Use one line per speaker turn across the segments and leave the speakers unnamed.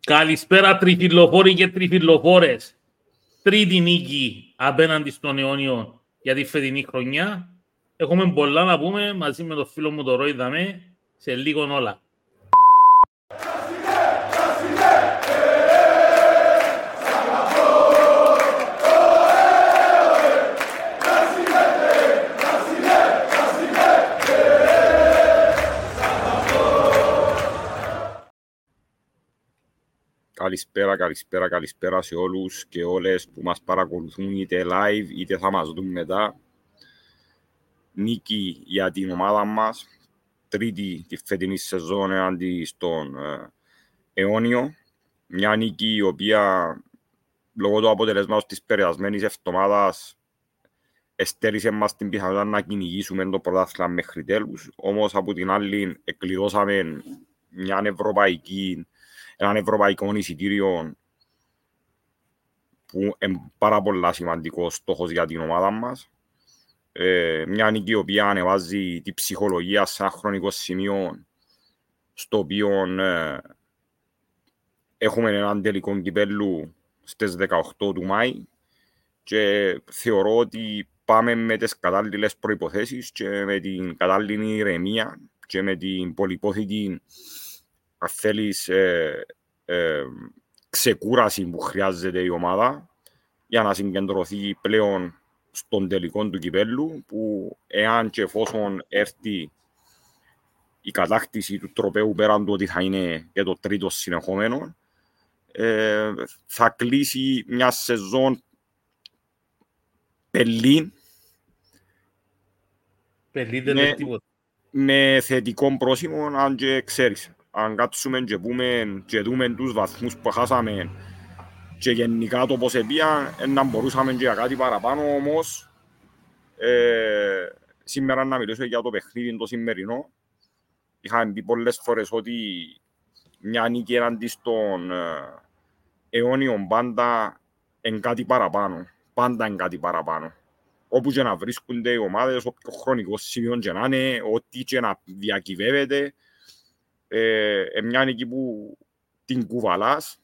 Καλησπέρα τριφυλλοφόροι και τριφυλλοφόρες. Τρίτη νίκη απέναντι στον Αιώνιο για τη φετινή χρονιά. Έχουμε πολλά να πούμε μαζί με τον φίλο μου τον Ρόι Δαμέ σε λίγο όλα.
Καλησπέρα σε όλους και όλες που μας παρακολουθούν είτε live είτε θα μας δουν μετά. Νίκη για την ομάδα μας, τρίτη τη φετινή σεζόν έναντι στον Αιώνιο. Μια νίκη η οποία λόγω του αποτελέσματος της περασμένης εβδομάδας εστέρισε μας την πιθανότητα να κυνηγήσουμε το πρωτάθλημα μέχρι τέλους. Όμως από την άλλη εκκλειδώσαμε έναν ευρωπαϊκό εισιτήριο που είναι πάρα πολύ σημαντικός στόχος για την ομάδα μας. Μια νίκη η οποία ανεβάζει τη ψυχολογία σε ένα χρονικό σημείο στο οποίο έχουμε έναν τελικό κυπέλλου στις 18 του Μάη και θεωρώ ότι πάμε με τις κατάλληλες προϋποθέσεις και με την κατάλληλη ηρεμία και με την πολυπόθητη, αν θέλεις, ξεκούραση που χρειάζεται η ομάδα για να συγκεντρωθεί πλέον στον τελικό του κυπέλλου, που εάν και εφόσον έρθει η κατάκτηση του τροπαίου πέραν του ότι θα είναι και το τρίτο συνεχόμενο, θα κλείσει μια σεζόν πελή με θετικό πρόσημο. Αν και ξέρεις, αν κάτσουμε και πούμε και δούμε τους βαθμούς που χάσαμε και γενικά το πώς επία, να μπορούσαμε και για κάτι παραπάνω. Όμως σήμερα να μιλήσω για το παιχνίδι το σημερινό. Είχαμε πει πολλές φορές ότι μια νίκη έναντι στον Αιώνιο πάντα είναι κάτι παραπάνω. Πάντα είναι κάτι παραπάνω. Όπου και να βρίσκονται οι ομάδες, όποιο χρονικό σημείο και να είναι, ό,τι και να διακυβεύεται, μια νίκη που την κουβαλάς,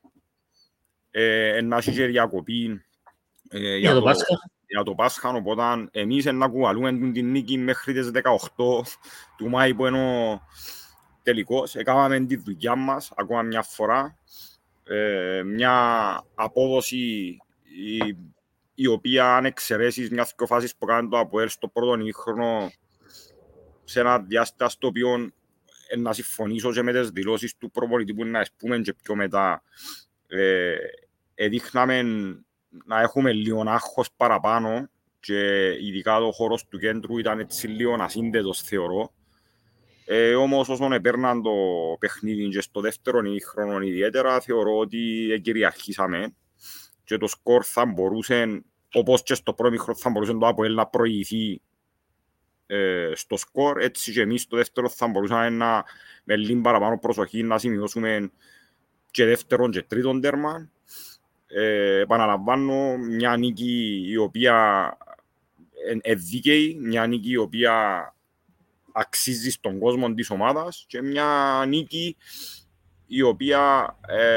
να έχει και διακοπή για το Πάσχα, οπότε εμείς να κουβαλούμε την νίκη μέχρι τις 18 του Μάη που είναι ο τελικός. Έκαναμε τη δουλειά μας ακόμα μια φορά, μια απόδοση η οποία, αν εξαιρέσεις μιας και φάσεις που κάνει το ΑΠΟΕΛ στο πρώτο ημίχρονο, σε ένα διάστημα στο οποίο να συμφωνήσω και με τις δηλώσεις του προπονητή που να πούμε και πιο μετά, δείχναμε να έχουμε λίγο άγχος παραπάνω και ειδικά το χώρος του κέντρου ήταν έτσι λίγο ασύνδετος, θεωρώ. Όμως όσον επέρναν το παιχνίδι και στο δεύτερο ημίχρονο ιδιαίτερα, θεωρώ ότι κυριαρχήσαμε και το σκορ θα μπορούσε, όπως και στο πρώτο ημίχρονο θα μπορούσε το ΑΠΟΕΛ να προηγηθεί στο σκορ, έτσι και εμείς στο δεύτερο θα μπορούσαμε με λίγο παραπάνω προσοχή να σημειώσουμε και δεύτερον και τρίτον τέρμα. Επαναλαμβάνω, μια νίκη η οποία είναι δίκαιη, μια νίκη η οποία αξίζει στον κόσμο της ομάδας και μια νίκη η οποία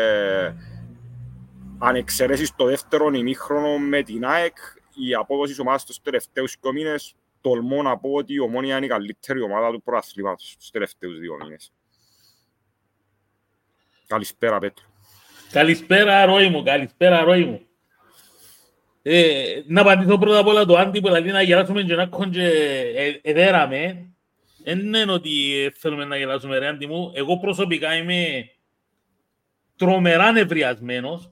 αν εξαιρέσεις το δεύτερο ημίχρονο με την ΑΕΚ, η απόδοση της ομάδας στους τελευταίους 2 μήνες, τολμώ να πω ότι η Ομόνοια είναι η καλύτερη ομάδα του πρωταθλήματος στους τελευταίους 2 μήνες. Καλησπέρα, Πέτρο.
Καλησπέρα, Ρόι μου. Να απαντήσω πρώτα απ' όλα το Άντι που δηλαδή να γελάσουμε και να κόντζε εδέραμε. Δεν είναι ότι θέλουμε να γελάσουμε, ρε Άντι μου. Εγώ προσωπικά είμαι τρομερά νευριασμένος.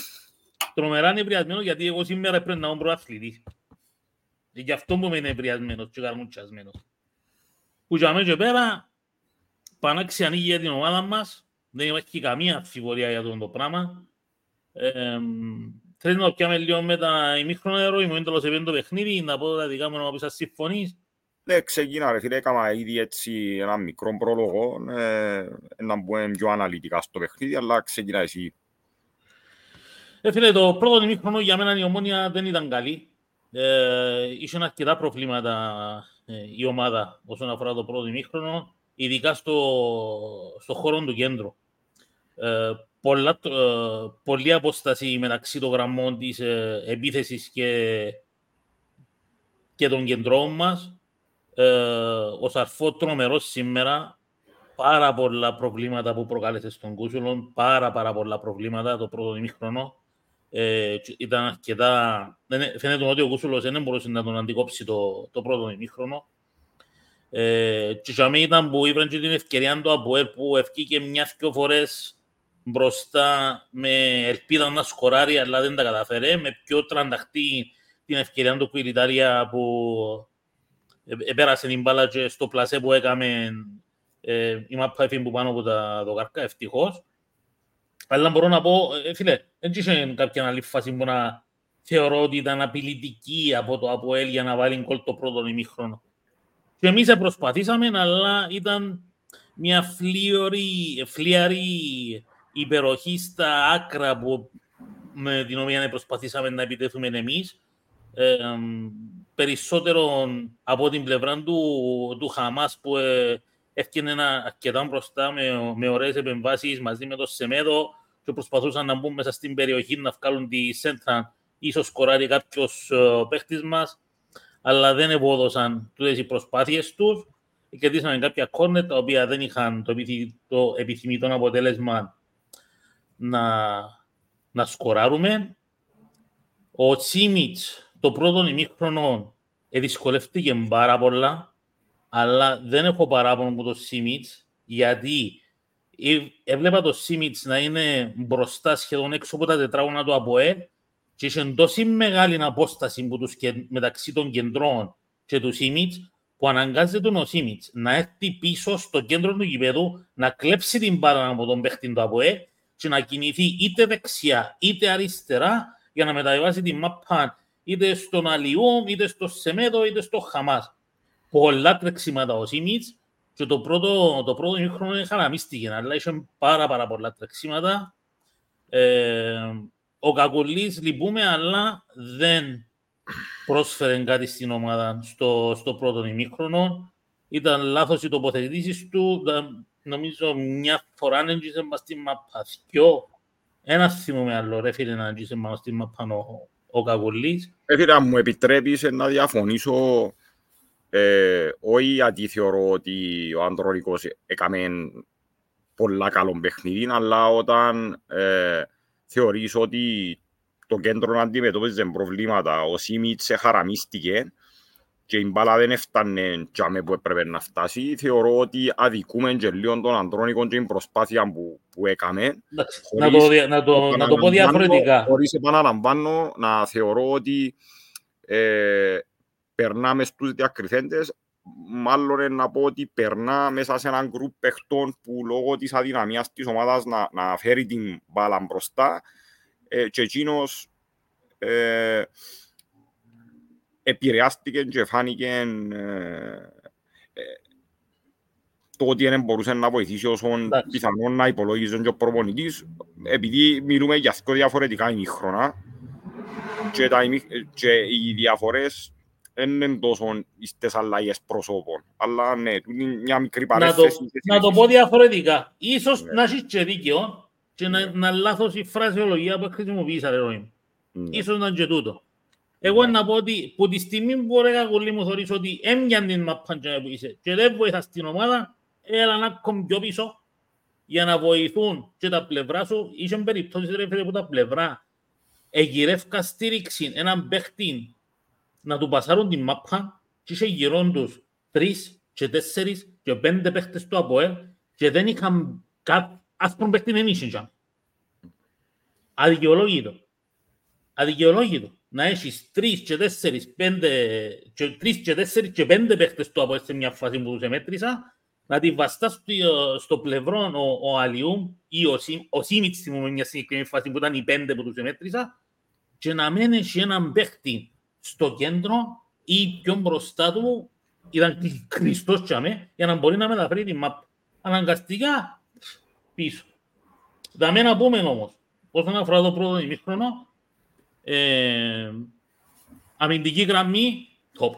Γιατί εγώ σήμερα πρέπει να είμαι πρωταθλητής. Γι' αυτό που είμαι νευριασμένος και καρμουτσιασμένος. Που για μένα και πέρα, πανάξια νίκη για την ομάδα μας. Δεν υπάρχει καμία αμφιβολία για αυτό το πράγμα. Θέλεις να το πιάμε λίγο με τα ημίχρονα Ρόι μου, είναι τέλος επέντε το παιχνίδι, να πω τα δικά μου να πεις συμφωνείς.
Ναι, ξεκινά ρε φίλε, έκανα ήδη έτσι ένα μικρό πρόλογο, να μπούμε πιο αναλυτικά στο παιχνίδι, αλλά ξεκινά εσύ.
Φίλε, το πρώτο ημίχρονο για μένα η Ομόνοια δεν ήταν καλή. Είχε αρκετά προβλήματα η ομάδα όσον αφορά το πρώτο ημίχρονο, ειδικά στο χώρο του κέντρου. πολλή απόσταση μεταξύ των γραμμών της επίθεσης και των κεντρών μας. Ο Σαρφό τρομερός σήμερα, πάρα πολλά προβλήματα που προκάλεσε στον Κούσουλο, πάρα πολλά προβλήματα το πρώτο ημίχρονο. Ήταν αρκετά... Φαίνεται ότι ο Κούσουλος δεν μπορούσε να τον αντικόψει το πρώτο ημίχρονο. Και για μένα ήταν που είπαν και την ευκαιρία του Αποέλ που ευκήκε μια-δυο φορές μπροστά με ελπίδα να σκοράρει, αλλά δεν τα καταφέρε. Με πιο τρανταχτή την ευκαιρία του Κουιλιτάρια που επέρασε την μπάλα και στο πλασέ που έκαμε η μάπα έφυγε που πάνω από τα δοκάρκα, ευτυχώς. Αλλά μπορώ να πω, φίλε, δεν είχε κάποια άλλη φάση που να θεωρώ ότι ήταν απειλητική από το Αποέλ για να βάλει γκολ το πρώτο ημίχρονο. Και εμείς προσπαθήσαμε, αλλά ήταν μια φλίαρη υπεροχή στα άκρα με την οποία προσπαθήσαμε να επιτεθούμε εμείς. Περισσότερο από την πλευρά του Χαμάς που έφτιανε αρκετά μπροστά με ωραίες επεμβάσεις μαζί με το Σεμέδο και προσπαθούσαν να μπουν μέσα στην περιοχή να βγάλουν τη σέντρα, ίσως σκοράρει κάποιος παίχτης μας, αλλά δεν ευόδωσαν toutes οι προσπάθειες τους. Κερδίσαμε κάποια κόρνερ τα οποία δεν είχαν το επιθυμητό αποτέλεσμα να σκοράρουμε. Ο Τσίμιτς το πρώτο ημίχρονο δυσκολεύτηκε πάρα πολλά, αλλά δεν έχω παράπονο από το Τσίμιτς, γιατί έβλεπα το Τσίμιτς να είναι μπροστά σχεδόν έξω από τα τετράγωνα του ΑΠΟΕ και είχε τόση μεγάλη απόσταση μεταξύ των κεντρών και του Τσίμιτς, που αναγκάζεται ο Τσίμιτς να έρθει πίσω στο κέντρο του γηπέδου, να κλέψει την μπάλα από τον παίχτη του ΑΠΟΕ και να κινηθεί είτε δεξιά είτε αριστερά για να μεταβιβάσει την μάπα είτε στον Αλιούμ, είτε στο Σεμέδο, είτε στο Χαμάς. Πολλά τρεξίματα ο Τσίμιτς και το πρώτο ημίχρονο χαραμίστηκε, αλλά είχε πάρα πολλά τρεξίματα. Ο Κακουλής λυπούμε, αλλά δεν πρόσφερε κάτι στην ομάδα στο πρώτο ημίχρονο. Ήταν λάθος οι τοποθετήσεις του. Νομίζω μια φορά έγγισε μας στην μαπά. Ένα θυμούμε άλλο, ρε φίλε, να έγγισε μας στην μαπά ο Κακουλής.
Φίλε, αν μου επιτρέπεις να διαφωνήσω, όχι γιατί θεωρώ ότι ο Ανδρονικός έκαμε πολλά καλό παιχνίδι, αλλά όταν θεωρείς ότι το κέντρο αντιμετώπιζε προβλήματα, ο Σίμιτς χαραμίστηκε και η μπάλα δεν έφτανε τζάμε που έπρεπε να φτάσει, θεωρώ ότι αδικούμε και λίγο τον Ανδρονικό και την προσπάθεια που έκαμε.
Να το πω διαφορετικά.
Χωρίς επαναλαμβάνω, να θεωρώ ότι περνάμε στους διακριθέντες, μάλλον να πω ότι περνά μέσα σε έναν γκρουπ παιχτών που λόγω της αδυναμίας της ομάδας να φέρει την μπάλα μπροστά και εκείνος επηρεάστηκε και φάνηκε το ότι δεν μπορούσε να βοηθήσει όσον πιθανόν να υπολόγιζε και ο προπονητής, επειδή μιλούμε για δύο διαφορετικά ημίχρονα και οι διαφορές δεν είναι τόσο στις αλλαγές προσώπων, αλλά ναι, μια μικρή παρέθεση.
Να το πω διαφορετικά. Ίσως να έχεις και δίκαιο και να λάθος η φρασιολογία που χρησιμοποιήσα, ρε. Ίσως να είναι και τούτο. Εγώ να πω ότι που τη στιγμή που μπορεί Κακουλή μου θεωρείς ότι έμοιαν την μαπάντια που είσαι και δεν βοηθάς την ομάδα, έλα να κομμ πιο πίσω για να βοηθούν και τα πλευρά σου. Είχαν περιπτώσεις ρε φίλε που τα πλευρά εγγυρεύκα στήριξη έναν παίχτη να του πασάρουν την μάπα και είχε γυρών τους 3 και 4 και 5 παίχτες του ΑΠΟΕΛ και δεν είχαν άσπρον παίχτη δεν είχαν. Αδικαιολόγητο. Να έχεις 3 και 4 και 5 παίχτες του ΑΠΟΕΛ σε μια φάση που τους εμέτρησα, να τη βαστάς στο πλευρό ο Αλιούμ ή ο Σίμιτς θυμούμε μια συγκεκριμένη φάση που ήταν οι 5 που τους εμέτρησα και να μένει έναν παίχτη στο κέντρο ή πιο μπροστά του ήταν κλειστός για να μπορεί να μεταφέρει την μάπα. Αναγκαστικά πίσω. Θα με να πούμε όμως, όσον αφορά το πρώτο ημίχρονο, αμυντική γραμμή, top.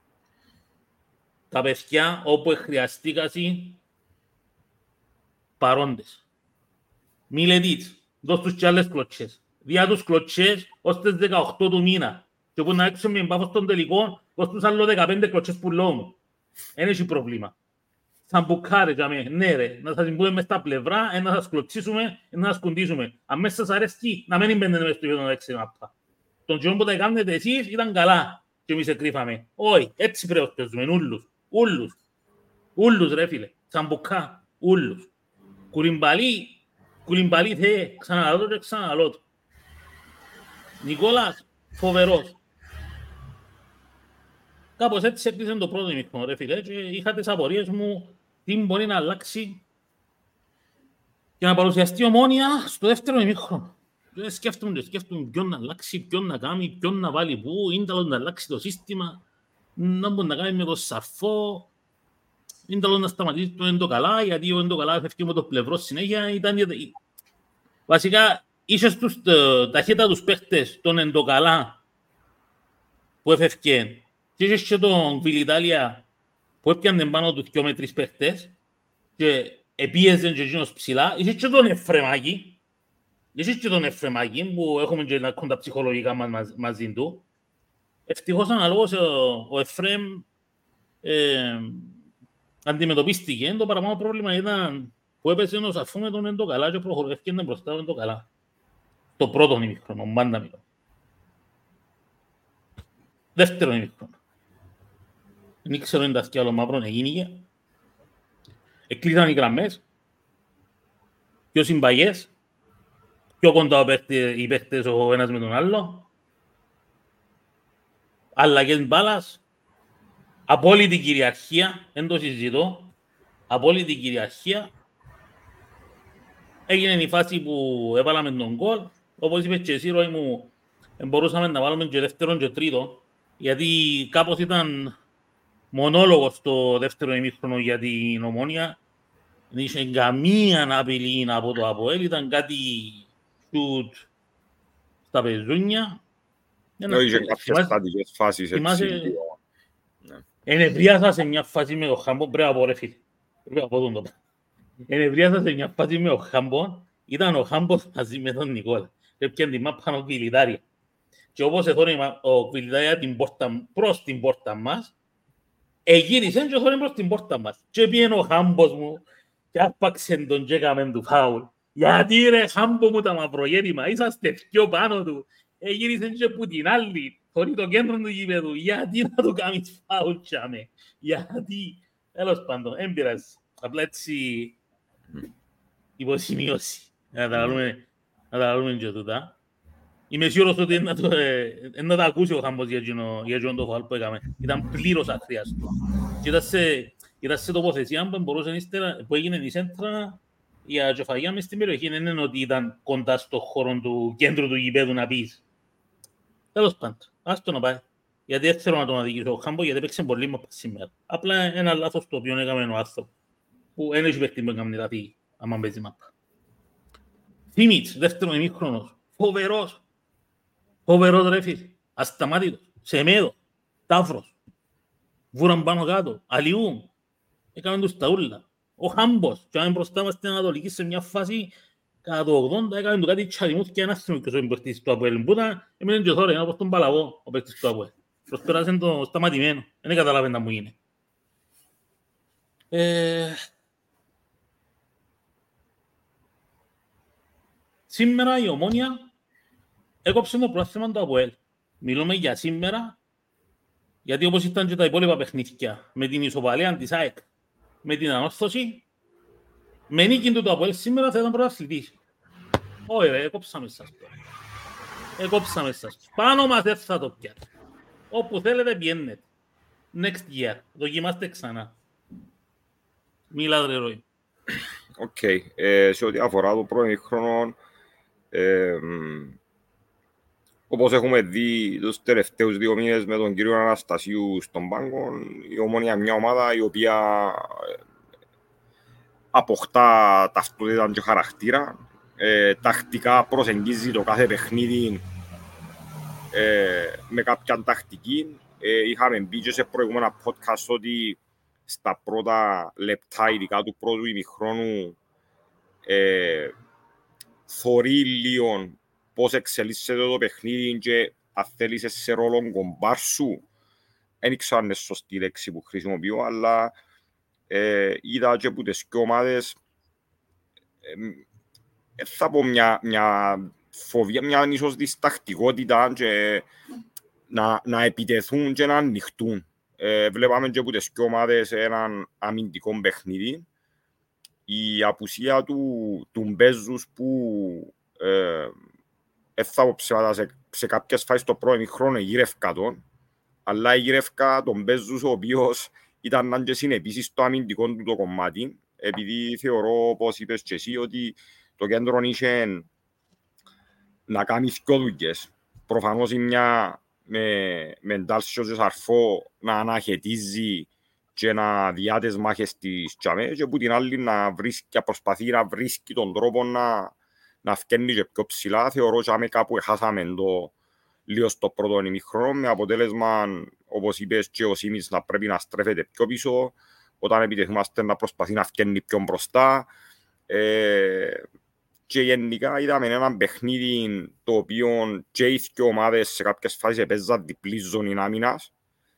Τα παιδιά όπου χρειαστήκασαι παρόντες. Μιλετίτς, δώσ' τους και άλλες κλωτσές. Διά τους κλωτσές ως τις 18 του μήνα. Και όπου να έξω με μπάφος των τελικών, δώσ' τους άλλο 15 κλωτσές που λόγουν. Εν έχει πρόβλημα. Σαν μπουκάρε για μέ, ναι ρε, να σας μπούμε μες στα πλευρά, να σας κλωτσίσουμε, να σας κουντήσουμε. Αν μέσα σας αρέσκει, να μην μπαίνετε μες στο ίδιο να έξω μάπα. Τον κοινό που τα κάνετε εσείς ήταν καλά και εμείς εκρύφαμε. Όχι, έτσι πρέπει να παίζουμε, ούλους ρε φίλε, σαν μπουκά, ούλους. Κουλιμπαλί θέ, ξαναλώ και ξαναλώ. Νικόλας, φοβερός. Κάπως έτσι έκλεισε το πρώτο ημίχρονο, ρε φίλε, και είχα τις απορίες μου τι μπορεί να αλλάξει για να παρουσιαστεί Ομόνοια στο δεύτερο ημίχρονο. Σκέφτομαι ποιον να αλλάξει, ποιον να κάνει, ποιον να βάλει πού, ίνταλον να αλλάξει το σύστημα, να μπορεί να κάνει με το Σαρφό, ίνταλον να σταματήσει το Εντοκαλά, γιατί ο Εντοκαλά φεύγει με το πλευρό συνέχεια. Βασικά, είσαι στους ταχύτατους παίχτες τον Εντοκαλά που έφευκε και είχες και τον Βιλιτάλια που έπιανε πάνω του 2 με 3 παίχτες και επίεζαν και εκείνος ψηλά. Είχες και τον Εφρεμάκη που έχουμε και να κόντα ψυχολογικά μαζί του. Ευτυχώς αναλόγως ο Εφρέμ αντιμετωπίστηκε. Το παραπάνω πρόβλημα ήταν που έπαιζε ο Σαρφού με τον Εντοκαλά και προχωρεύκαινε μπροστά τον Εντοκαλά. Το πρώτο ημίχρονο, μάντα μιλώ. Δεύτερο ημίχρονο. Δεν ξέρω αν τα σκιάλο μαύρων εγίνηκε. Εκλείσαν οι γραμμές. Πιο συμπαγές. Πιο κοντά οι παίχτες ο ένας με τον άλλο. Αλλαγές μπάλας. Απόλυτη κυριαρχία. Δεν το συζητώ. Απόλυτη κυριαρχία. Έγινε η φάση που έβαλαμε τον γκολ. Όπως είπες και εσύ, Ρώη μου, μπορούσαμε να βάλουμε και δεύτερον και τρίτο. Γιατί κάπως ήταν μονόλογος το δεύτερο ημίχρονο για την Ομόνοια. Δεν είχε καμία απειλή από το ΑΠΟΕΛ. Ήταν κάτι σουτ στα πεζούνια.
Είχε κάποιες στατικές φάσεις έτσι.
Ενευρίασα σε μια φάση με ο Χάμπον. Πρέπει να πω ρε φίλε. Πρέπει να πω τον τόπο. Ενευρίασα σε μια φάση με ο Χάμπον. Ήταν ο Χάμπον μαζί με τον Νικόλα. Έπιαν την μάπα ο Κβιλιτάρια. Και όπως εθώρε ο Κβιλιτάρια προς την πόρτα μας, εγύρισαν και εθώρε προς την πόρτα μας. Και πήγαινε ο Χάμπος μου και άπαξε τον και έκαμε του φάουλ. Γιατί ρε Χάμπο μου τα μαυρογέρημα, είσαστε πιο πάνω του. Εγύρισαν και που την άλλη, χωρί το κέντρο του γήπεδου. Γιατί να το κάνεις φάουλ τσάμε. Γιατί, τέλος πάντων, έμπειρας. Απλά έτσι υποσημείωση. Να τα λαλούμε και τούτα. Είμαι σίγουρος ότι να τα ακούσει ο Χάμπος για εκείνον το φάουλ που έκαμε. Ήταν πλήρως αχρίαστο. Και ήταν σε τοποθεσία που έγινε η σέντρα για κεφαγιά μες στην περιοχή. Δεν είναι ότι ήταν κοντά στο χώρο του κέντρου του γηπέδου να πεις. Τέλος πάντων, ας το να πάει. Γιατί δεν θέλω να τον αδικήσω ο Χάμπο, γιατί παίξε πολύ μαπά σήμερα. Απλά ένα λάθος το οποίο έκαμε ο άνθρωπο. Που δεν έχει παίχτη που έκαμε να πει, άμα παίζει μαπά. Θήμιτς, δεύτερο ημίχρονος. Φοβερός. Φοβερός ρε φίλε. Ασταμάτητος. Σεμέδο. Τάφρος. Βούραν πάνω κάτω. Αλιούμ. Έκαμε τους ταούλα. Ο Χάμπος. Και αν μπροστά μας στην Ανατολική σε μια φάση κατά το 80 έκαμε του κάτι τσαριμούθ και ένας θυμικός ο παίκτης του ΑΠΟΕΛ. Μπούτα έμεινε και θόρε, όπως τον Παλαβό ο παίκτης του ΑΠΟΕΛ. Προσπέρασε το σταματημένο. Δεν καταλάβαινε να μου είναι. Σήμερα η Ομόνοια έκοψε το πρόθυμα του ΑΠΟΕΛ. Μιλούμε για σήμερα, γιατί όπως ήταν και τα υπόλοιπα παιχνίδια, με την ισοπαλία της ΑΕΚ, με την ανόρθωση, με νίκη του ΑΠΟΕΛ σήμερα θα ήταν πρωταθλητής. Όχι ρε, έκοψαμε σας. Έκοψαμε σας. Πάνω μας δεν θα το πιάτε. Όπου θέλετε πιένετε. Next year. Δοκιμάστε ξανά. Μίλα ρε Ρώη.
Οκ. Σε ό,τι αφορά το πρώτο χρόνο, όπως έχουμε δει τους τελευταίους 2 μήνες με τον κύριο Αναστασίου στον πάγκο, η Ομόνοια μια ομάδα η οποία αποκτά ταυτότητα και χαρακτήρα, τακτικά προσεγγίζει το κάθε παιχνίδι με κάποια τακτική. Είχαμε μπει και σε προηγούμενα podcast ότι στα πρώτα λεπτά, ειδικά του πρώτου ημιχρόνου, θωρεί λίγο πώς εξελίσσεται το παιχνίδι και αν θέλεις σε ρόλο κομπάρσου. Δεν ξέρω αν είναι σωστή λέξη που χρησιμοποιώ, αλλά είδα και που τις δύο ομάδες θα πω μια φοβία, μια ίσως διστακτικότητα και να επιτεθούν και να ανοιχτούν. Βλέπαμε και που τις δύο ομάδες έναν αμυντικό παιχνίδι. Η απουσία του Μπέζους που θα πω ψέματα σε κάποιες φάσεις το πρώτο χρόνο γύρευκα τον, αλλά γύρευκα τον Μπέζους ο οποίος ήταν και συνεπίσεις στο αμυντικό του το κομμάτι, επειδή θεωρώ, όπως είπες και εσύ, ότι το κέντρο είχε να κάνει δυο δουλειές. Προφανώς η μια με Ντάλσιο και Σαρφό να αναχαιτίζει και να διά τις μάχες της Τζαμέ και που την άλλη να προσπαθεί να βρίσκει τον τρόπο να φκένει και πιο ψηλά. Θεωρώ ότι κάπου έχασαμε το λίγο στο πρώτο ημίχρονο με αποτέλεσμα, όπως είπες, και ο Σίμις να πρέπει να στρέφεται πιο πίσω όταν επιτεθούμαστε να προσπαθεί να φκένει πιο μπροστά. Και γενικά είδαμε έναν παιχνίδι το οποίο και οι δύο ομάδες σε κάποιες φάσεις έπαιζαν διπλή ζώνη άμυνας.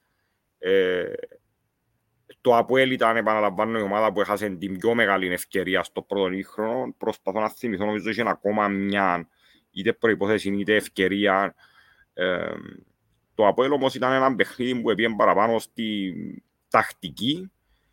Το ΑΠΟΕΛ ήταν, επαναλαμβάνω, η ομάδα που έχασε την πιο μεγάλη ευκαιρία στο πρώτο ημίχρονο. Προσπαθώ να θυμηθώ, νομίζω είχε ακόμα μια είτε προϋπόθεση είτε ευκαιρία. Το ΑΠΟΕΛ όμως ήταν ένα παιχνίδι που έπιε παραπάνω στη τακτική,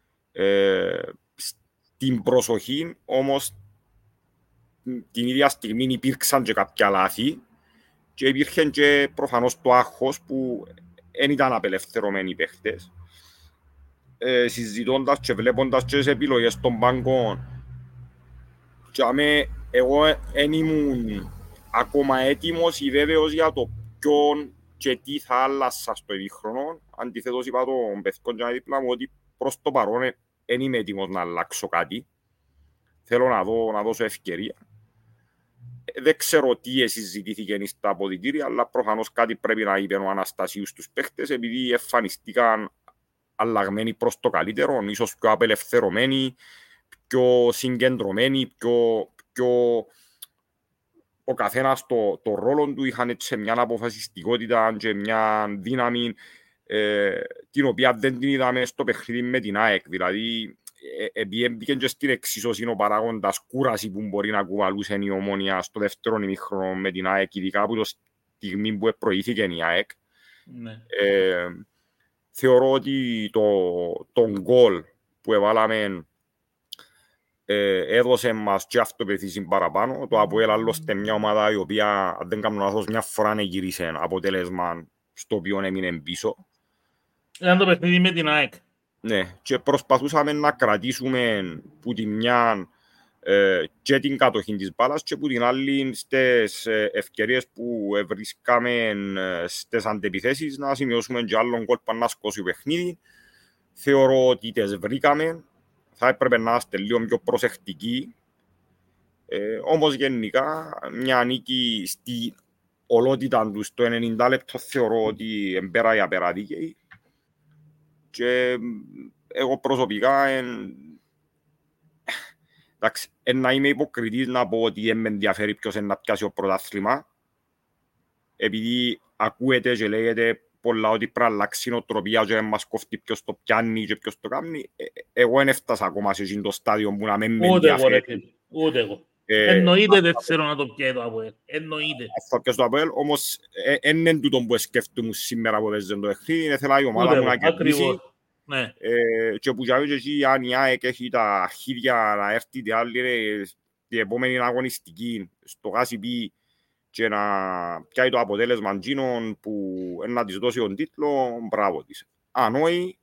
στην προσοχή, όμως την ίδια στιγμή υπήρξαν και κάποια λάθη και υπήρχε και προφανώς το άγχος που δεν ήταν απελευθερωμένοι οι παίχτες. Συζητώντας και βλέποντας και τις επιλογές των μπαγκών και εγώ δεν ήμουν ακόμα έτοιμος ή βέβαιος για το ποιον και τι θα άλλασα στο ημίχρονο. Αντιθέτως είπα των παιδιών και δίπλα μου ότι προς το παρόν δεν είμαι έτοιμος να αλλάξω κάτι. Θέλω να δώσω ευκαιρία. Δεν ξέρω τι συζητήθηκε στα αποδυτήρια, αλλά προφανώς κάτι πρέπει να είπε ο Αναστασίου στους παίχτες, επειδή εμφανιστήκαν αλλαγμένοι προς το καλύτερο, ίσως πιο απελευθερωμένοι, πιο συγκεντρωμένοι, πιο ο καθένας το ρόλο του είχαν έτσι μια αποφασιστικότητα και μια δύναμη την οποία δεν την είδαμε στο παιχνίδι με την ΑΕΚ. Δηλαδή, μπήκε και στην εξίσωση ο παράγοντας κούραση που μπορεί να κουβαλούσε η Ομόνοια στο δεύτερο ημίχρονο με την ΑΕΚ, ειδικά από τη στιγμή που προήθηκε η ΑΕΚ.
Ναι.
Θεωρώ ότι το γκολ που έβαλαμε έδωσε μας και αυτοπεποίθηση παραπάνω. Το ΑΠΟΕΛ άλλωστε μια ομάδα η οποία, αν δεν κάνω λάθος, μια φορά γύρισε αποτέλεσμα στο οποίο έμεινε πίσω.
Ήταν το παιχνίδι με την ΑΕΚ.
Ναι, και προσπαθούσαμε να κρατήσουμε που τη μια και την κατοχή της μπάλας και που την άλλη στις ευκαιρίες που βρίσκαμε στις αντεπιθέσεις να σημειώσουμε και άλλον γκολ που να σκώσει παιχνίδι. Θεωρώ ότι τις βρήκαμε. Θα έπρεπε να είμαστε λίγο πιο προσεκτικοί. Όμως γενικά μια νίκη στη ολότητα του στο 90 λεπτό θεωρώ ότι εμπέρα η απεραδίκαιη. Και εγώ προσωπικά εντάξει, να είμαι υποκριτής να πω ότι με ενδιαφέρει ποιος να πιάσει ο πρωτάθλημα, επειδή ακούεται και λέγεται πολλά ότι πρέπει να αλλάξει η νοοτροπία και μας κόφτει ποιος το πιάνει και ποιος το κάνει. Εγώ δεν έφτασα ακόμα σε εκείνο το στάδιο που να με ενδιαφέρει.
Ούτε εγώ. Εννοείται δεν θέλω να το πιέει το ΑΠΟΕΛ. Εννοείται.
Θα πιέσω το ΑΠΟΕΛ, όμως δεν είναι τούτο που σκέφτομαι σήμερα που παίζει το παιχνίδι. Ήθελα η ομάδα μου να κερδίσει.
Ναι.
Και που και εκεί αν η ΑΕΚ έχει τα αρχίδια να έρθει την άλλη την επόμενη αγωνιστική στο ΓΑΣΙΠΗ και να πιάει το αποτέλεσμα εκείνων που να της δώσει τον τίτλο, μπράβο της. Αν όχι,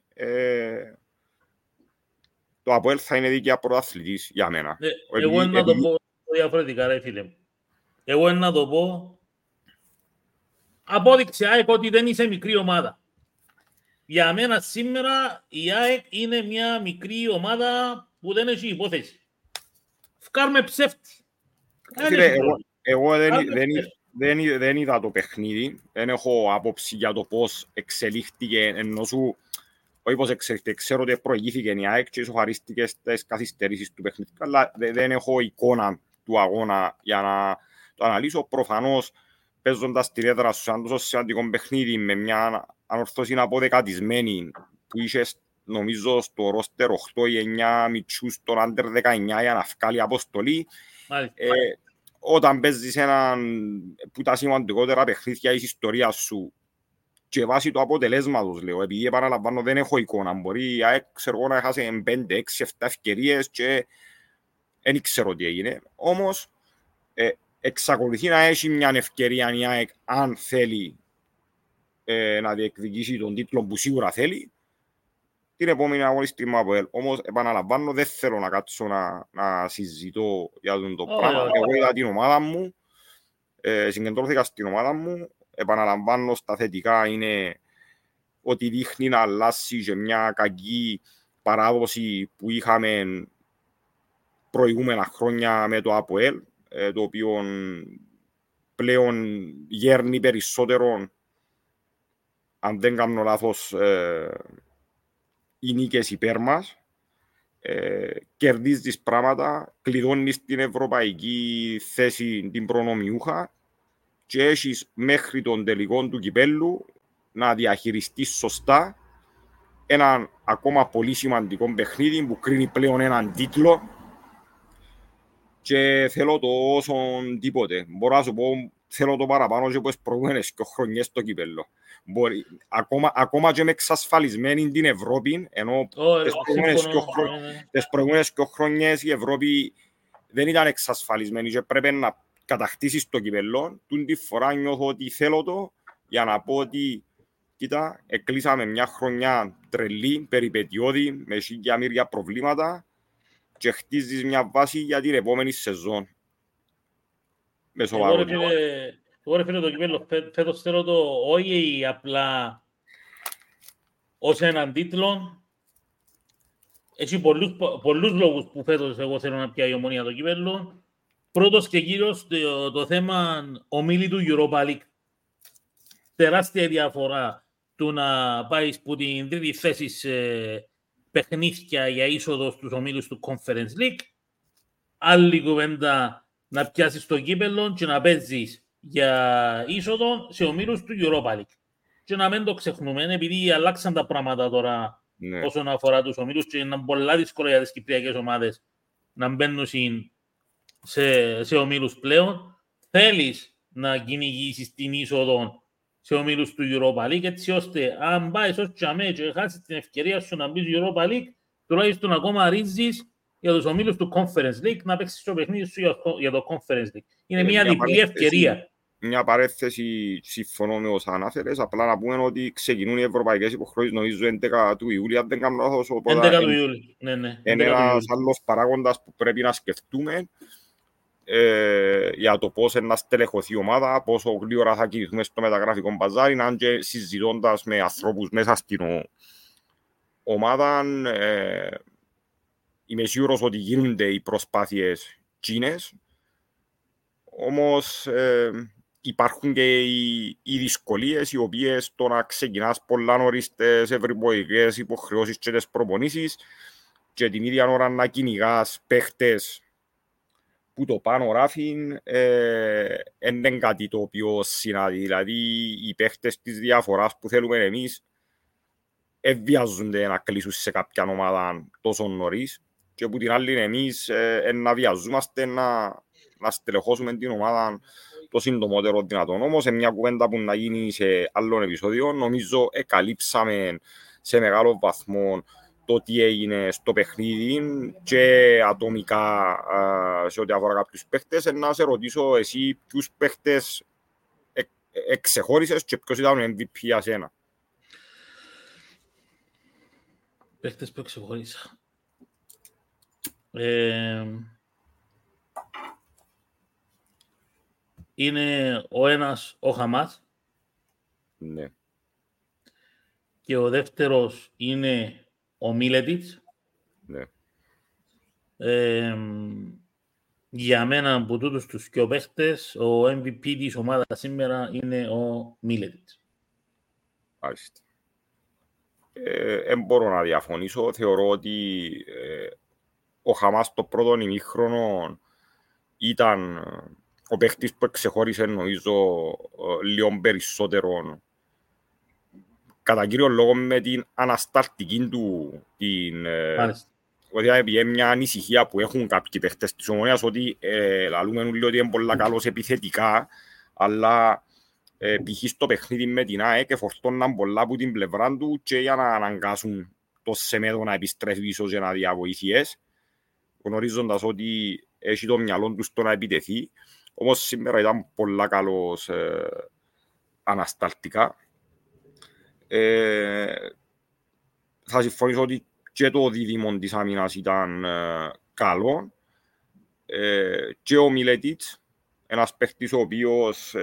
το ΑΠΟΕΛ θα είναι δίκαια πρωταθλητής για μένα.
Εγώ να το πω διαφορετικά, ρε φίλε μου. Εγώ να το πω απόδειξε ΑΕΚ ότι δεν είσαι μικρή ομάδα. Για μένα σήμερα η ΑΕΚ είναι μια μικρή ομάδα που δεν έχει υπόθεση. Φκάρμε ψεύτη.
Εγώ δεν είδα το παιχνίδι. Δεν έχω άποψη για το πώς εξελίχθηκε, ενώ σου όχι πώς εξελίχθηκε. Ξέρω ότι προηγήθηκε η ΑΕΚ και ισοφαρίστηκε στις καθυστερήσεις του παιχνίδι, αλλά δεν έχω εικόνα του αγώνα για να το αναλύσω. Προφανώς, παίζοντας την έδρα σου σαν τόσο σημαντικό παιχνίδι με μια ανορθώση αποδεκατισμένη που είχε νομίζω στο ρόστερ 8 ή 9 μητσούς των Άντερ 19 για να βγάλει αποστολή. Όταν παίζεις έναν που τα σημαντικότερα παιχνίδια της ιστορίας σου και βάσει του αποτελέσματος, λέω, επειδή επαναλαμβάνω δεν έχω εικόνα, μπορεί να έχασε 5, 6, 7 ευκαιρίες και δεν ξέρω τι έγινε. Όμως εξακολουθεί να έχει μια ευκαιρία η ΑΕΚ αν θέλει να διεκδικήσει τον τίτλο που σίγουρα θέλει την επόμενη αγωνιστική μου από ελ. Όμως επαναλαμβάνω δεν θέλω να κάτσω να συζητώ για το πράγμα. Εγώ είδα την ομάδα μου, συγκεντρώθηκα στην ομάδα μου, επαναλαμβάνω στα θετικά είναι ότι δείχνει να αλλάξει και μια κακή παράδοση που είχαμε προηγούμενα χρόνια με το ΑΠΟΕΛ, το οποίο πλέον γέρνει περισσότερο, αν δεν κάνω λάθος, οι νίκες υπέρ μας, κερδίζεις πράγματα, κλειδώνεις την ευρωπαϊκή θέση την προνομιούχα και έχεις μέχρι τον τελικό του κυπέλλου να διαχειριστείς σωστά έναν ακόμα πολύ σημαντικό παιχνίδι που κρίνει πλέον έναν τίτλο και θέλω το όσον τίποτε. Μπορώ να σου πω, θέλω το παραπάνω και τις προηγούμενες και χρονιές στο κυπέλλο. Μπορεί, ακόμα και με εξασφαλισμένη την Ευρώπη, ενώ τις προηγούμενες και χρονιές η Ευρώπη δεν ήταν εξασφαλισμένη και πρέπει να κατακτήσεις το κυπέλλο. Τούτη φορά νιώθω ότι θέλω το για να πω ότι κοίτα, εκλείσαμε μια χρονιά τρελή, περιπετειώδη, με χιλιάμιρια προβλήματα και χτίζεις μια βάση για την επόμενη σεζόν.
Εγώ ρε φίλε το κυπέλλο φέτος θέλω το όχι απλά ως έναν τίτλο. Έχει πολλούς λόγους που φέτος εγώ θέλω να πιάει η Ομονία το κυπέλλο. Πρώτος και κύριος το θέμα ομίλη του Europa League. Τεράστια διαφορά του να πάει που την τρίτη θέση σε παιχνίδια για είσοδο στους ομίλους του Conference League. Άλλη κουβέντα να πιάσεις το κύπελλο και να παίζεις για είσοδο σε ομίλους του Europa League. Και να μην το ξεχνούμε, επειδή αλλάξαν τα πράγματα τώρα όσον αφορά τους ομίλους και είναι πολλά δύσκολα για τις κυπριακές ομάδες να μπαίνουν σε ομίλους πλέον. Θέλεις να κυνηγήσεις την είσοδο σε ομίλους του Europa League, έτσι ώστε αν πάεις ως τσαμέ και χάσεις την ευκαιρία σου να μπεις Europa League, τουλάχιστον ακόμα ρίζεις για τους ομίλους του Conference League να παίξεις το παιχνίδι σου για το Conference League. Είναι μια διπλή ευκαιρία.
Μια παρέθεση, συμφωνώ με όσα ανάφερες, απλά να πούμε ότι ξεκινούν οι ευρωπαϊκές υποχρεώσεις νομίζω 11 του Ιούλη, αν δεν κάνω λάθος.
11 του Ιούλη, ναι.
Είναι ένας άλλος παράγοντας που πρέπει να σκεφτούμε για το πώς να στελεχωθεί η ομάδα, πόσο γλύωρα θα κινηθούμε στο μεταγραφικό μπαζάρι, αν και συζητώντας με ανθρώπους μέσα στην ομάδα, είμαι σίγουρος ότι γίνονται οι προσπάθειες Κίνες, όμως υπάρχουν και οι δυσκολίες οι οποίες το να ξεκινάς πολλά νωρίς τις ευρωπαϊκές υποχρεώσεις και τις προπονήσεις και την ίδια ώρα να κυνηγάς παίχτες που το πάνω ράφιν είναι κάτι το οποίο συνάδει. Δηλαδή οι παίχτες της διαφοράς που θέλουμε εμείς βιάζονται να κλείσουν σε κάποια ομάδα τόσο νωρίς και που την άλλη εμείς να βιαζόμαστε να στελεχώσουμε την ομάδα το συντομότερο δυνατόν. Όμως, σε μια κουβέντα που να γίνει σε άλλο επεισόδιο, νομίζω καλύψαμε σε μεγάλο βαθμό το τι έγινε στο παιχνίδι και ατομικά σε ό,τι αφορά κάποιους παίχτες. Να σε ρωτήσω εσύ ποιους παίχτες εξεχώρισες και ποιος ήταν ο MVP για σένα.
Παίχτες που εξεχώρισα. Είναι ο ένας ο Χαμάς.
Ναι.
Και ο δεύτερος είναι ο Μίλετιτς.
Ναι.
Για μένα από τούτους τους και παίχτες, ο MVP της ομάδας σήμερα είναι ο Μίλετιτς.
Μάλιστα. Δεν μπορώ να διαφωνήσω. Θεωρώ ότι ο Χαμάς το πρώτο ημίχρονο ήταν ο παίχτης που εξεχώρισε νομίζω λίγο περισσότερο κατά κύριο λόγο με την ανασταλτική του ότι είναι μια ανησυχία που έχουν κάποιοι παίχτες της Ομονίας ότι λαλούμε όλοι ότι είναι πολλά καλός επιθετικά αλλά π.χ. στο παιχνίδι με την ΑΕΚ εφορτώναν πολλά από την πλευρά του και για να αναγκάσουν το Σεμέδο να επιστρέφει πίσω και να διαβοηθείς γνωρίζοντας ότι έχει το μυαλό του στο να επιτεθεί. Όμως σήμερα ήταν πολλά καλός ανασταλτικά. Θα συμφωνήσω ότι και το δίδυμο της άμυνας ήταν καλό. Και ο Μιλετίτς, ένας παίχτης ο οποίος